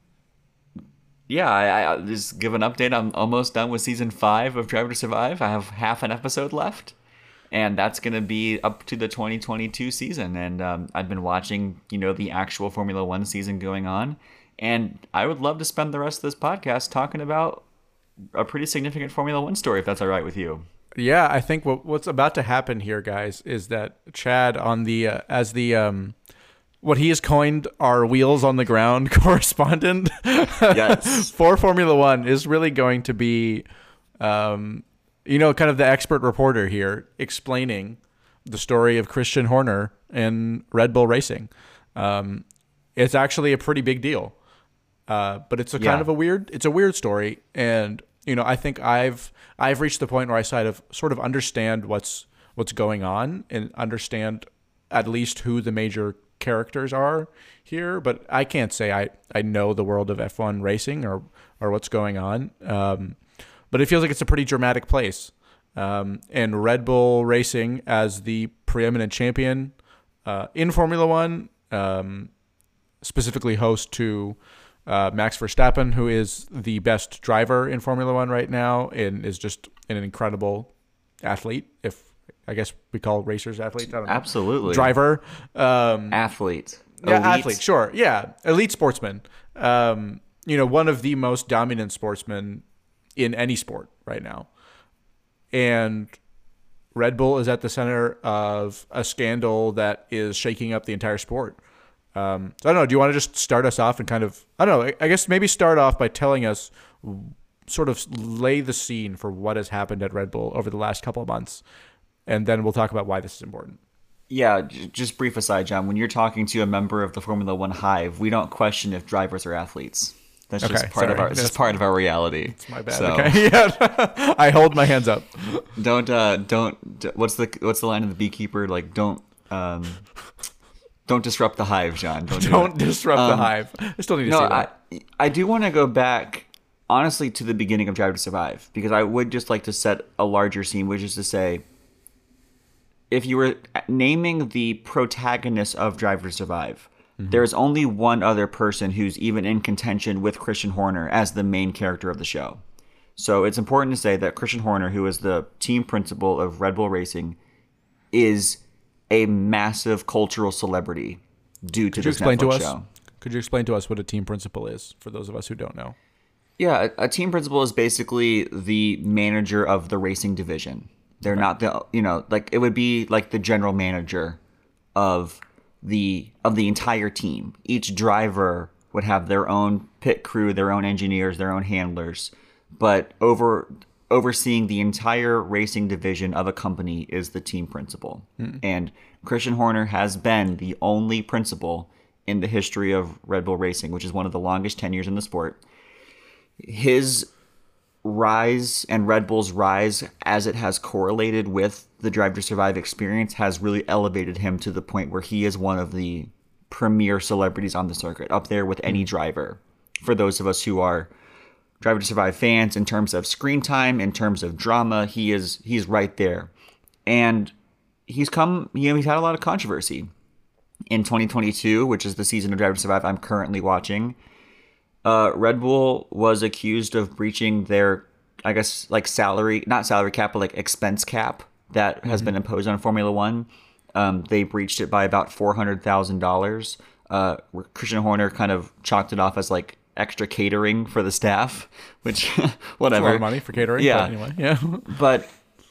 yeah, I, I just give an update. I'm almost done with season five of Drive to Survive. I have half an episode left, and that's going to be up to the twenty twenty-two season. And um, I've been watching, you know, the actual Formula One season going on. And I would love to spend the rest of this podcast talking about a pretty significant Formula One story, if that's all right with you. Yeah, I think what, what's about to happen here, guys, is that Chad, on the uh, as the um, what he has coined our wheels on the ground correspondent, yes, for Formula One, is really going to be, um, you know, kind of the expert reporter here, explaining the story of Christian Horner and Red Bull Racing. Um, it's actually a pretty big deal. Uh, but it's a yeah. kind of a weird, it's a weird story. And, you know, I think I've, I've reached the point where I sort of, sort of understand what's, what's going on and understand at least who the major characters are here. But I can't say I, I know the world of F one racing or, or what's going on. Um, but it feels like it's a pretty dramatic place. Um, and Red Bull Racing as the preeminent champion, uh, in Formula One, um, specifically host to, Uh, Max Verstappen, who is the best driver in Formula One right now and is just an incredible athlete. If I guess we call racers athletes. I don't know. Absolutely. Driver. Um, athlete. Yeah, Elite. athlete. Sure. Yeah. Elite sportsman. Um, you know, one of the most dominant sportsmen in any sport right now. And Red Bull is at the center of a scandal that is shaking up the entire sport. Um, so I don't know. Do you want to just start us off and kind of, I don't know, I guess maybe start off by telling us, sort of lay the scene for what has happened at Red Bull over the last couple of months, and then we'll talk about why this is important. Yeah, just brief aside, John. When you're talking to a member of the Formula One hive, we don't question if drivers are athletes. That's okay, just part sorry. of our. It's just part of our reality. It's my bad. So, okay. Yeah. I hold my hands up. Don't uh, don't. What's the what's the line of the beekeeper? Like, don't. Um, Don't disrupt the hive, John. Don't, do Don't disrupt um, the hive. I still need to no, see that. I, I do want to go back, honestly, to the beginning of Drive to Survive, because I would just like to set a larger scene, which is to say, if you were naming the protagonist of Drive to Survive, mm-hmm. there's only one other person who's even in contention with Christian Horner as the main character of the show. So it's important to say that Christian Horner, who is the team principal of Red Bull Racing, is a massive cultural celebrity due to Could you this explain Netflix to us, show. Could you explain to us what a team principal is for those of us who don't know? Yeah, a, a team principal is basically the manager of the racing division. They're right. not the, you know, like it would be like the general manager of the of the entire team. Each driver would have their own pit crew, their own engineers, their own handlers. But over overseeing the entire racing division of a company is the team principal. Mm. And Christian Horner has been the only principal in the history of Red Bull Racing, which is one of the longest tenures in the sport. His rise and Red Bull's rise, as it has correlated with the Drive to Survive experience, has really elevated him to the point where he is one of the premier celebrities on the circuit, up there with any driver. For those of us who are Drive to Survive fans, in terms of screen time, in terms of drama, he is he's right there. And he's come, you know, he's had a lot of controversy. In twenty twenty-two, which is the season of Drive to Survive I'm currently watching, uh, Red Bull was accused of breaching their, I guess, like salary, not salary cap, but like expense cap that has mm-hmm. been imposed on Formula One. Um, they breached it by about four hundred thousand dollars. Uh, Christian Horner kind of chalked it off as like extra catering for the staff, which whatever. That's a lot of money for catering. Yeah. But anyway, yeah. But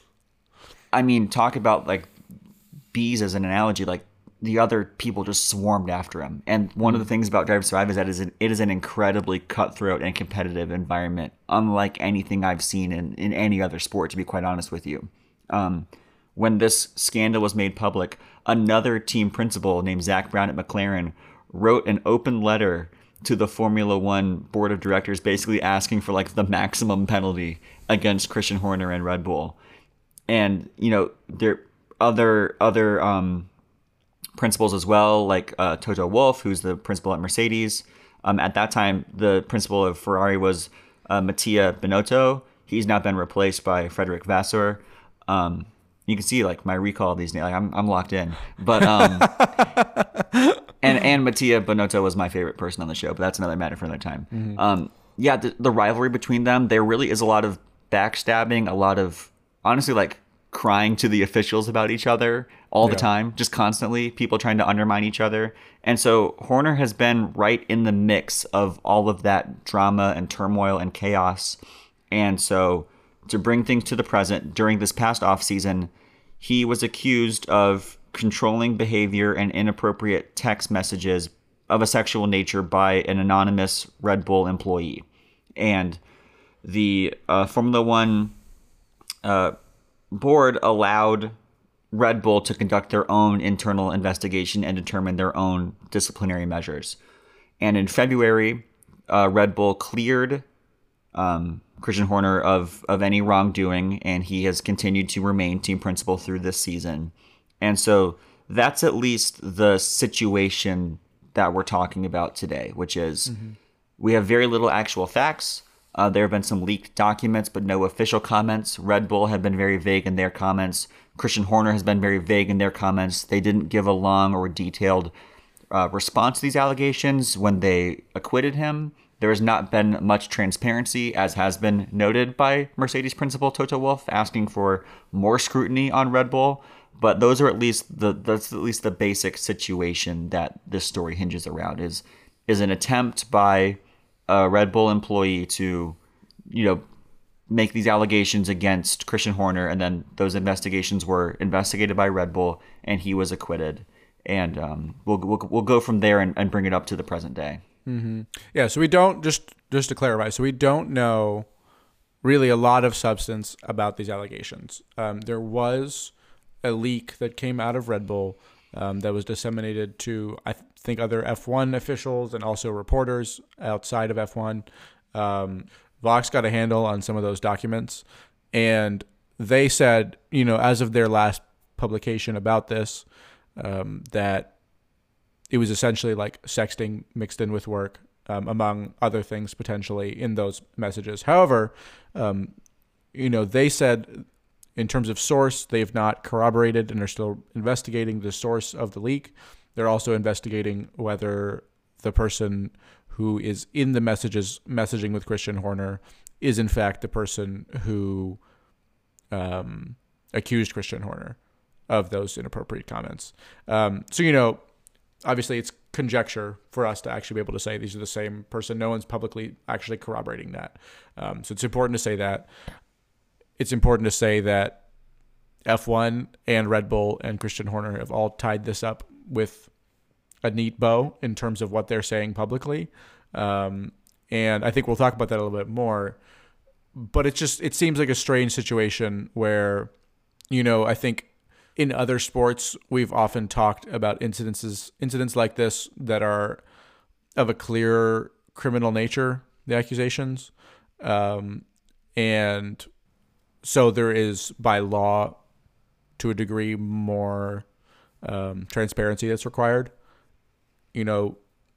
I mean, talk about like bees as an analogy. Like the other people just swarmed after him. And one mm. of the things about Drive to Survive is that it is an incredibly cutthroat and competitive environment, unlike anything I've seen in, in any other sport, to be quite honest with you. Um, when this scandal was made public, another team principal named Zach Brown at McLaren wrote an open letter to the Formula One board of directors, basically asking for like the maximum penalty against Christian Horner and Red Bull. And, you know, there other other um, principals as well, like uh, Toto Wolff, who's the principal at Mercedes. Um, at that time, the principal of Ferrari was uh, Mattia Binotto. He's now been replaced by Frederick Vasseur. Um, you can see like my recall of these names. Like, I'm I'm locked in. But um, and and Mattia Binotto was my favorite person on the show, but that's another matter for another time. Mm-hmm. Um, yeah, the, the rivalry between them, there really is a lot of backstabbing, a lot of honestly like crying to the officials about each other all yeah. the time, just constantly. People trying to undermine each other, and so Horner has been right in the mix of all of that drama and turmoil and chaos, and so. To bring things to the present, during this past offseason, he was accused of controlling behavior and inappropriate text messages of a sexual nature by an anonymous Red Bull employee. And the uh, Formula One uh, board allowed Red Bull to conduct their own internal investigation and determine their own disciplinary measures. And in February, uh, Red Bull cleared um, Christian Horner of, of any wrongdoing, and he has continued to remain team principal through this season. And so that's at least the situation that we're talking about today, which is mm-hmm. we have very little actual facts. Uh, there have been some leaked documents, but no official comments. Red Bull have been very vague in their comments. Christian Horner has been very vague in their comments. They didn't give a long or detailed uh, response to these allegations when they acquitted him. There has not been much transparency, as has been noted by Mercedes principal Toto Wolff, asking for more scrutiny on Red Bull. But those are at least the that's at least the basic situation that this story hinges around. Is is an attempt by a Red Bull employee to, you know, make these allegations against Christian Horner, and then those investigations were investigated by Red Bull, and he was acquitted. And um, we'll, we'll we'll go from there and, and bring it up to the present day. Mm-hmm. Yeah, so we don't, just just to clarify, so we don't know really a lot of substance about these allegations. Um, there was a leak that came out of Red Bull um, that was disseminated to, I th- think, other F one officials and also reporters outside of F one. Um, Vox got a handle on some of those documents, and they said, you know, as of their last publication about this, um, that it was essentially like sexting mixed in with work, um, among other things potentially in those messages. However, um, you know, they said in terms of source, they've not corroborated and are still investigating the source of the leak. They're also investigating whether the person who is in the messages messaging with Christian Horner is in fact the person who um, accused Christian Horner of those inappropriate comments. Um, so, you know, obviously it's conjecture for us to actually be able to say these are the same person. No one's publicly actually corroborating that. Um, so it's important to say that. It's important to say that F one and Red Bull and Christian Horner have all tied this up with a neat bow in terms of what they're saying publicly. Um, and I think we'll talk about that a little bit more. but it just it seems like a strange situation where, you know, I think in other sports we've often talked about incidences incidents like this that are of a clear criminal nature, the accusations, um, and so there is by law to a degree more um, transparency that's required. You know,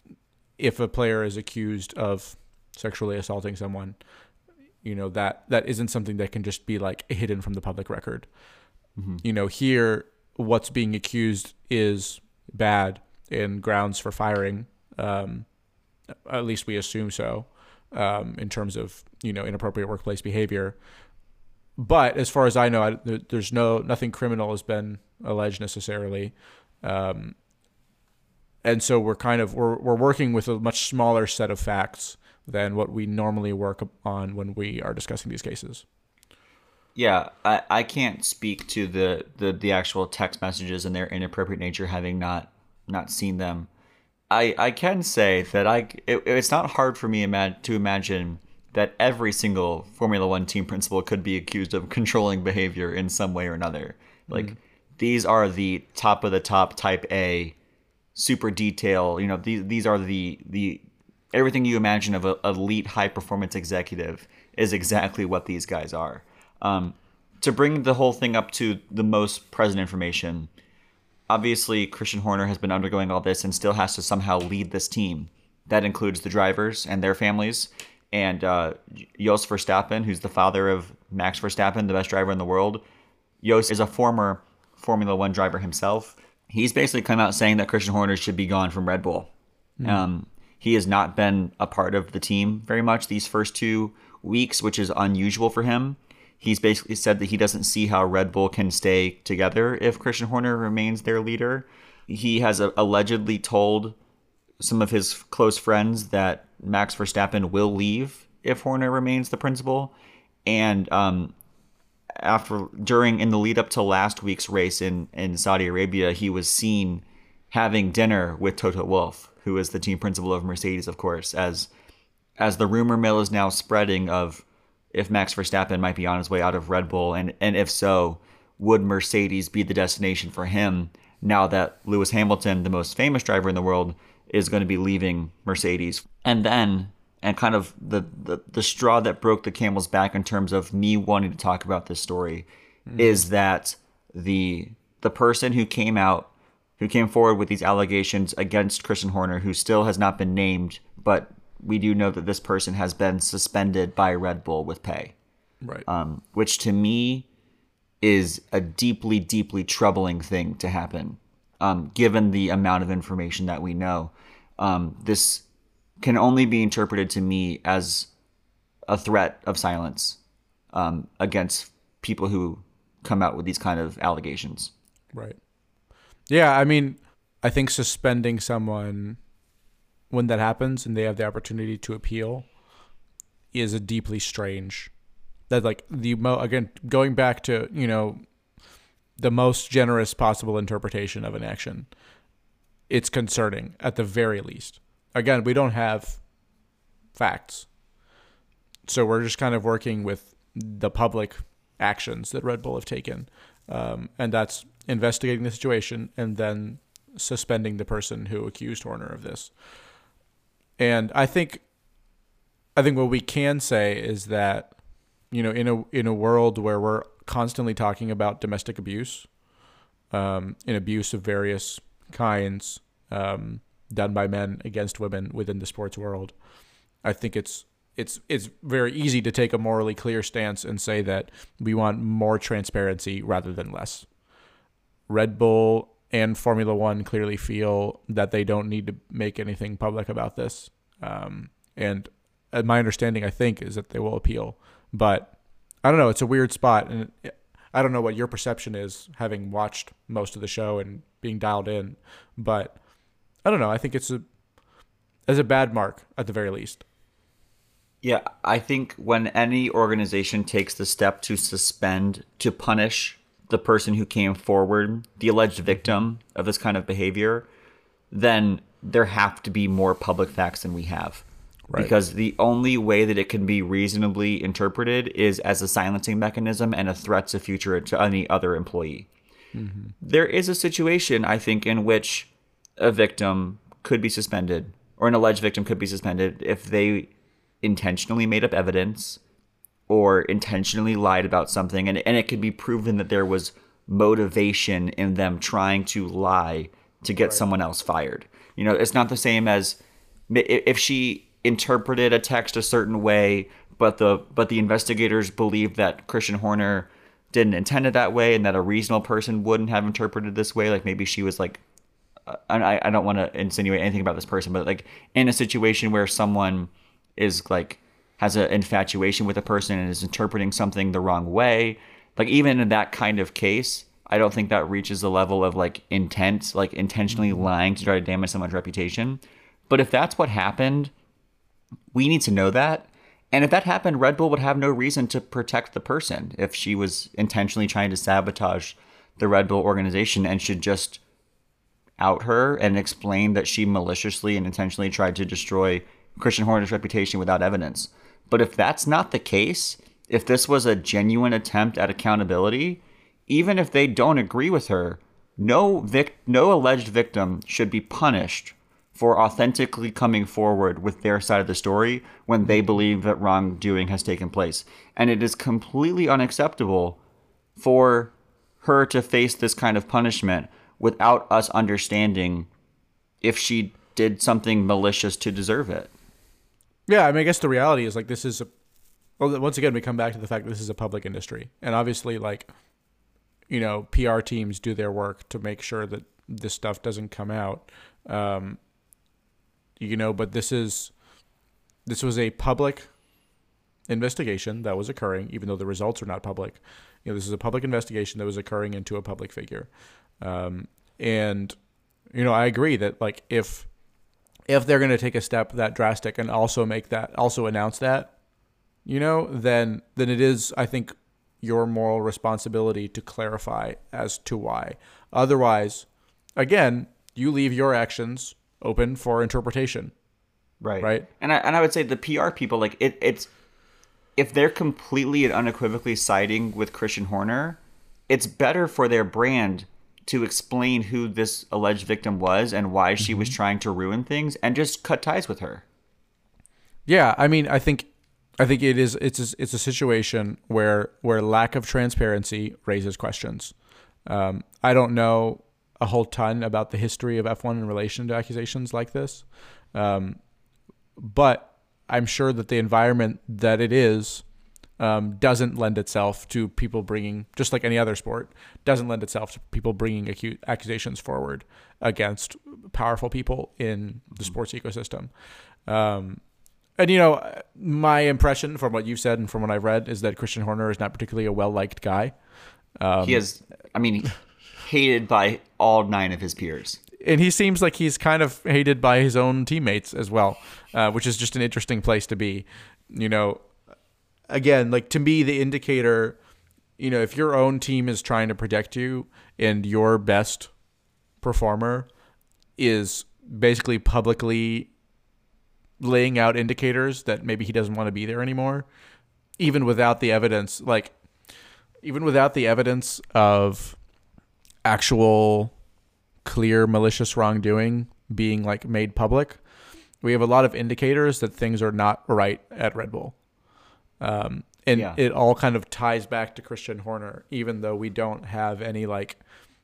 if a player is accused of sexually assaulting someone, you know, that that isn't something that can just be like hidden from the public record. Mm-hmm. You know, here what's being accused is bad and grounds for firing. Um, at least we assume so, um, in terms of, you know, inappropriate workplace behavior. But as far as I know, I, there, there's no nothing criminal has been alleged necessarily. Um, and so we're kind of we're we're working with a much smaller set of facts than what we normally work on when we are discussing these cases. Yeah, I, I can't speak to the, the, the actual text messages and their inappropriate nature, having not not seen them. I, I can say that I it, it's not hard for me imag- to imagine that every single Formula One team principal could be accused of controlling behavior in some way or another. Like, mm. these are the top of the top type A, super detail. You know, these these are the the everything you imagine of an elite high performance executive is exactly what these guys are. Um, to bring the whole thing up to the most present information, obviously Christian Horner has been undergoing all this and still has to somehow lead this team. That includes the drivers and their families, and uh, Jos Verstappen, who's the father of Max Verstappen, the best driver in the world. Jos is a former Formula One driver himself. He's basically come out saying that Christian Horner should be gone from Red Bull. Mm. Um, he has not been a part of the team very much these first two weeks, which is unusual for him. He's basically said that he doesn't see how Red Bull can stay together if Christian Horner remains their leader. He has uh, allegedly told some of his close friends that Max Verstappen will leave if Horner remains the principal. And um, after during in the lead up to last week's race in, in Saudi Arabia, he was seen having dinner with Toto Wolff, who is the team principal of Mercedes, of course, as as the rumor mill is now spreading of if Max Verstappen might be on his way out of Red Bull, and, and if so, would Mercedes be the destination for him now that Lewis Hamilton, the most famous driver in the world, is going to be leaving Mercedes? And then, and kind of the, the, the straw that broke the camel's back in terms of me wanting to talk about this story mm. is that the the person who came out, who came forward with these allegations against Christian Horner, who still has not been named, but we do know that this person has been suspended by Red Bull with pay. Right. Um, which to me is a deeply, deeply troubling thing to happen, um, given the amount of information that we know. Um, this can only be interpreted to me as a threat of silence um, against people who come out with these kind of allegations. Right. Yeah, I mean, I think suspending someone when that happens and they have the opportunity to appeal is a deeply strange, that like the mo again going back to, you know, the most generous possible interpretation of an action, it's concerning at the very least. Again, we don't have facts, so we're just kind of working with the public actions that Red Bull have taken, um, and that's investigating the situation and then suspending the person who accused Horner of this. And I think, I think what we can say is that, you know, in a in a world where we're constantly talking about domestic abuse, um, and abuse of various kinds, um, done by men against women within the sports world, I think it's it's it's very easy to take a morally clear stance and say that we want more transparency rather than less. Red Bull and Formula One clearly feel that they don't need to make anything public about this. Um, and my understanding, I think, is that they will appeal. But I don't know. It's a weird spot. And I don't know what your perception is, having watched most of the show and being dialed in. But I don't know. I think it's a, it's a bad mark at the very least. Yeah, I think when any organization takes the step to suspend, to punish the person who came forward, the alleged victim of this kind of behavior, then there have to be more public facts than we have. Right. Because the only way that it can be reasonably interpreted is as a silencing mechanism and a threat to future to any other employee. Mm-hmm. There is a situation, I think, in which a victim could be suspended, or an alleged victim could be suspended if they intentionally made up evidence or intentionally lied about something, and, and it could be proven that there was motivation in them trying to lie to get right. someone else fired. You know, it's not the same as if she interpreted a text a certain way, but the but the investigators believed that Christian Horner didn't intend it that way, and that a reasonable person wouldn't have interpreted this way. Like maybe she was like, uh, I I don't want to insinuate anything about this person, but like in a situation where someone is like has an infatuation with a person and is interpreting something the wrong way, like even in that kind of case, I don't think that reaches the level of like intent, like intentionally lying to try to damage someone's reputation. But if that's what happened, we need to know that. And if that happened, Red Bull would have no reason to protect the person if she was intentionally trying to sabotage the Red Bull organization, and should just out her and explain that she maliciously and intentionally tried to destroy Christian Horner's reputation without evidence. But if that's not the case, if this was a genuine attempt at accountability, even if they don't agree with her, no vic- no alleged victim should be punished for authentically coming forward with their side of the story when they believe that wrongdoing has taken place. And it is completely unacceptable for her to face this kind of punishment without us understanding if she did something malicious to deserve it. Yeah, I mean, I guess the reality is like this is a, well, once again, we come back to the fact that this is a public industry. And obviously, like, you know, P R teams do their work to make sure that this stuff doesn't come out. Um, you know, but this is, this was a public investigation that was occurring, even though the results are not public. You know, this is a public investigation that was occurring into a public figure. Um, and, you know, I agree that like if, if they're going to take a step that drastic and also make that, also announce that, you know, then, then it is, I think, your moral responsibility to clarify as to why. Otherwise, again, you leave your actions open for interpretation. Right. Right. And I, and I would say the P R people, like it, it's, if they're completely and unequivocally siding with Christian Horner, it's better for their brand to explain who this alleged victim was and why she mm-hmm. was trying to ruin things, and just cut ties with her. Yeah, I mean, I think, I think it is. It's a, it's a situation where where lack of transparency raises questions. Um, I don't know a whole ton about the history of F one in relation to accusations like this, um, but I'm sure that the environment that it is um, doesn't lend itself to people bringing, just like any other sport, doesn't lend itself to people bringing acu- accusations forward against powerful people in the sports ecosystem. Um, and, you know, my impression from what you've said and from what I've read is that Christian Horner is not particularly a well-liked guy. Um, he is, I mean, hated by all nine of his peers. And he seems like he's kind of hated by his own teammates as well, uh, which is just an interesting place to be. You know, again, like to me, the indicator, you know, if your own team is trying to protect you and your best performer is basically publicly laying out indicators that maybe he doesn't want to be there anymore, even without the evidence, like even without the evidence of actual clear malicious wrongdoing being like made public, we have a lot of indicators that things are not right at Red Bull. Um, and yeah. It all kind of ties back to Christian Horner, even though we don't have any like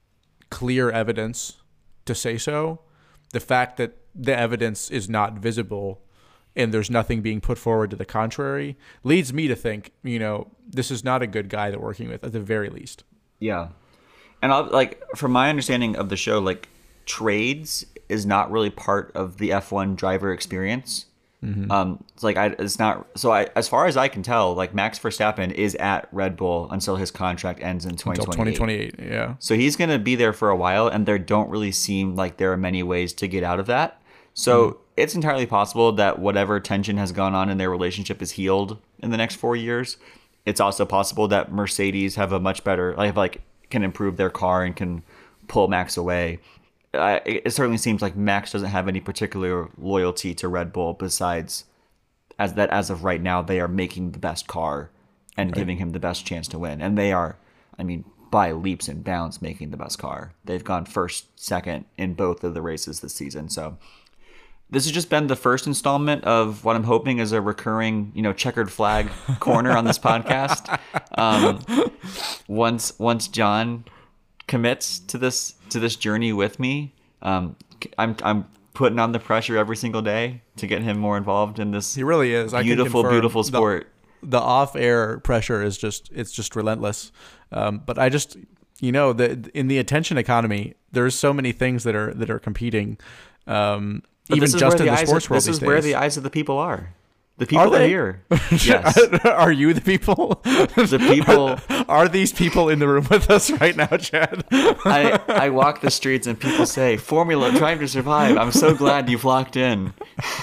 clear evidence to say so. The fact that the evidence is not visible and there's nothing being put forward to the contrary leads me to think, you know, this is not a good guy that we're working with at the very least. Yeah. And I'll, like, from my understanding of the show, like, trades is not really part of the F one driver experience. Mm-hmm. Um, it's like I, it's not. So I, as far as I can tell, like Max Verstappen is at Red Bull until his contract ends in twenty twenty-eight. twenty twenty-eight, yeah. So he's gonna be there for a while, and there don't really seem like there are many ways to get out of that. So mm-hmm. it's entirely possible that whatever tension has gone on in their relationship is healed in the next four years. It's also possible that Mercedes have a much better, like, like can improve their car and can pull Max away. Uh, it, it certainly seems like Max doesn't have any particular loyalty to Red Bull besides as that as of right now they are making the best car and right. giving him the best chance to win. And they are, I mean, by leaps and bounds making the best car. They've gone first, second in both of the races this season. So this has just been the first installment of what I'm hoping is a recurring, you know, checkered flag corner on this podcast. Um, once once John commits to this to this journey with me, um, I'm I'm putting on the pressure every single day to get him more involved in this. He really is. Beautiful, beautiful sport. The, the off-air pressure is just it's just relentless. Um, but I just, you know, the in the attention economy, there's so many things that are that are competing. Um, But even just in the sports of, world this these is days. where the eyes of the people are. The people are, are here. Yes. Are you the people? The people. Are these people in the room with us right now, Chad? I, I walk the streets and people say, Formula, Drive to Survive. I'm so glad you've locked in.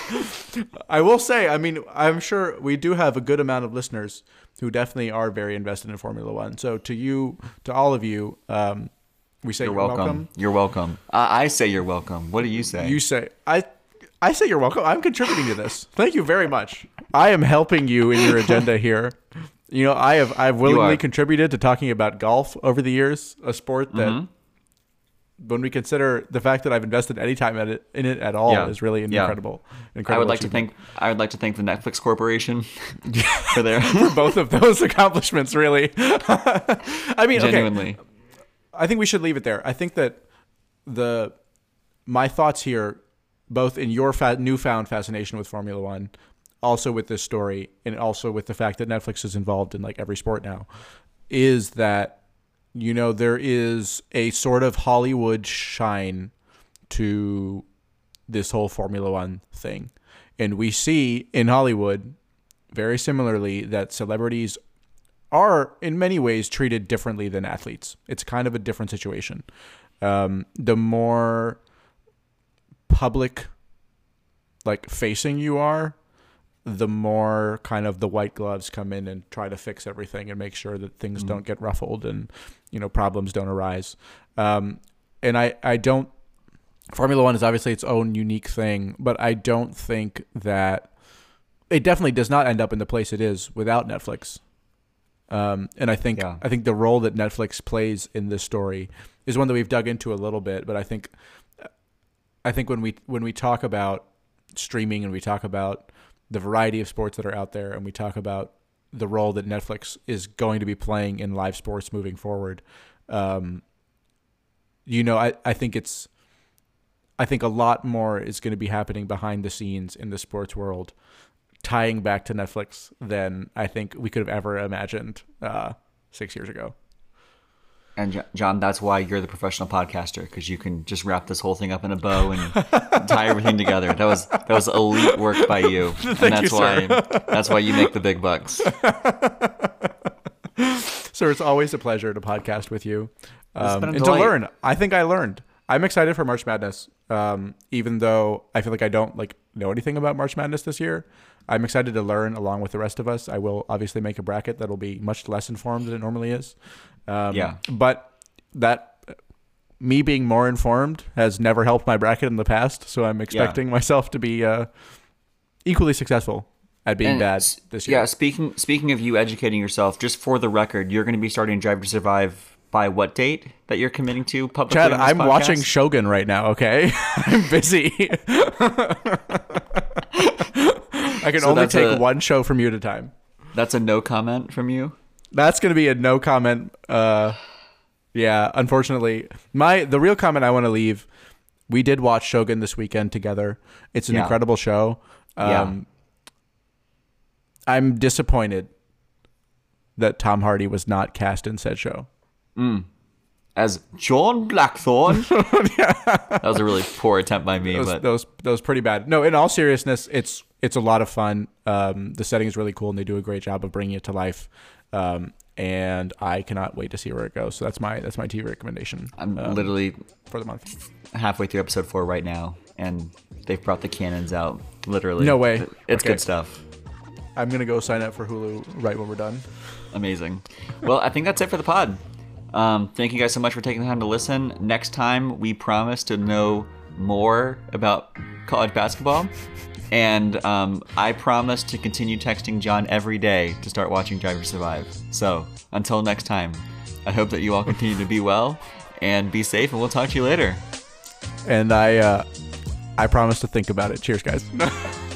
I will say, I mean, I'm sure we do have a good amount of listeners who definitely are very invested in Formula One. So to you, to all of you, um, we say you're, you're welcome. welcome. You're welcome. Uh, I say you're welcome. What do you say? You say I. I say you're welcome. I'm contributing to this. Thank you very much. I am helping you in your agenda here. You know, I have I've willingly contributed to talking about golf over the years, a sport that, mm-hmm. when we consider the fact that I've invested any time in it, in it at all, yeah. is really an yeah. incredible. Incredible. I would like to thank I would like to thank the Netflix Corporation for their for both of those accomplishments. Really, I mean, genuinely. Okay, I think we should leave it there. I think that the my thoughts here, both in your fa- newfound fascination with Formula One, also with this story, and also with the fact that Netflix is involved in like every sport now, is that, you know, there is a sort of Hollywood shine to this whole Formula One thing. And we see in Hollywood, very similarly, that celebrities are in many ways treated differently than athletes. It's kind of a different situation. Um, the more public like facing you are, the more kind of the white gloves come in and try to fix everything and make sure that things mm-hmm. don't get ruffled and, you know, problems don't arise. Um, and I, I don't, Formula One is obviously its own unique thing, but I don't think that it definitely does not end up in the place it is without Netflix. Um, and I think, yeah. I think the role that Netflix plays in this story is one that we've dug into a little bit, but I think, I think when we when we talk about streaming and we talk about the variety of sports that are out there and we talk about the role that Netflix is going to be playing in live sports moving forward, um, you know, I, I think it's I think a lot more is going to be happening behind the scenes in the sports world, tying back to Netflix than I think we could have ever imagined uh, six years ago. And John, that's why you're the professional podcaster, because you can just wrap this whole thing up in a bow and tie everything together. That was that was elite work by you, and Thank that's you, why sir. that's why you make the big bucks. Sir, it's always a pleasure to podcast with you, um, and delight. to learn. I think I learned. I'm excited for March Madness, um, even though I feel like I don't like know anything about March Madness this year. I'm excited to learn along with the rest of us. I will obviously make a bracket that'll be much less informed than it normally is. Um, yeah. But that me being more informed has never helped my bracket in the past. So I'm expecting yeah. myself to be uh, equally successful at being and bad this year. Yeah. Speaking speaking of you educating yourself, just for the record, you're going to be starting Drive to Survive by what date that you're committing to publicly? Chad, on this I'm podcast? watching Shogun right now. Okay, I'm busy. I can so only take a, one show from you at a time. That's a no comment from you? That's going to be a no comment. Uh, yeah, unfortunately. my The real comment I want to leave, we did watch Shogun this weekend together. It's an yeah. incredible show. Um, yeah. I'm disappointed that Tom Hardy was not cast in said show. Mm. As John Blackthorne. yeah. That was a really poor attempt by me. That was, but that was, that was pretty bad. No, in all seriousness, it's it's a lot of fun. Um, the setting is really cool, and they do a great job of bringing it to life. Um, and I cannot wait to see where it goes. So that's my that's my T V recommendation. I'm um, literally for the month halfway through episode four right now, and they've brought the cannons out. Literally, no way. It's okay. good stuff. I'm gonna go sign up for Hulu right when we're done. Amazing. Well, I think that's it for the pod. Um, thank you guys so much for taking the time to listen. Next time, we promise to know more about college basketball. And um, I promise to continue texting John every day to start watching Drive to Survive. So, until next time, I hope that you all continue to be well and be safe, and we'll talk to you later. And I, uh, I promise to think about it. Cheers, guys.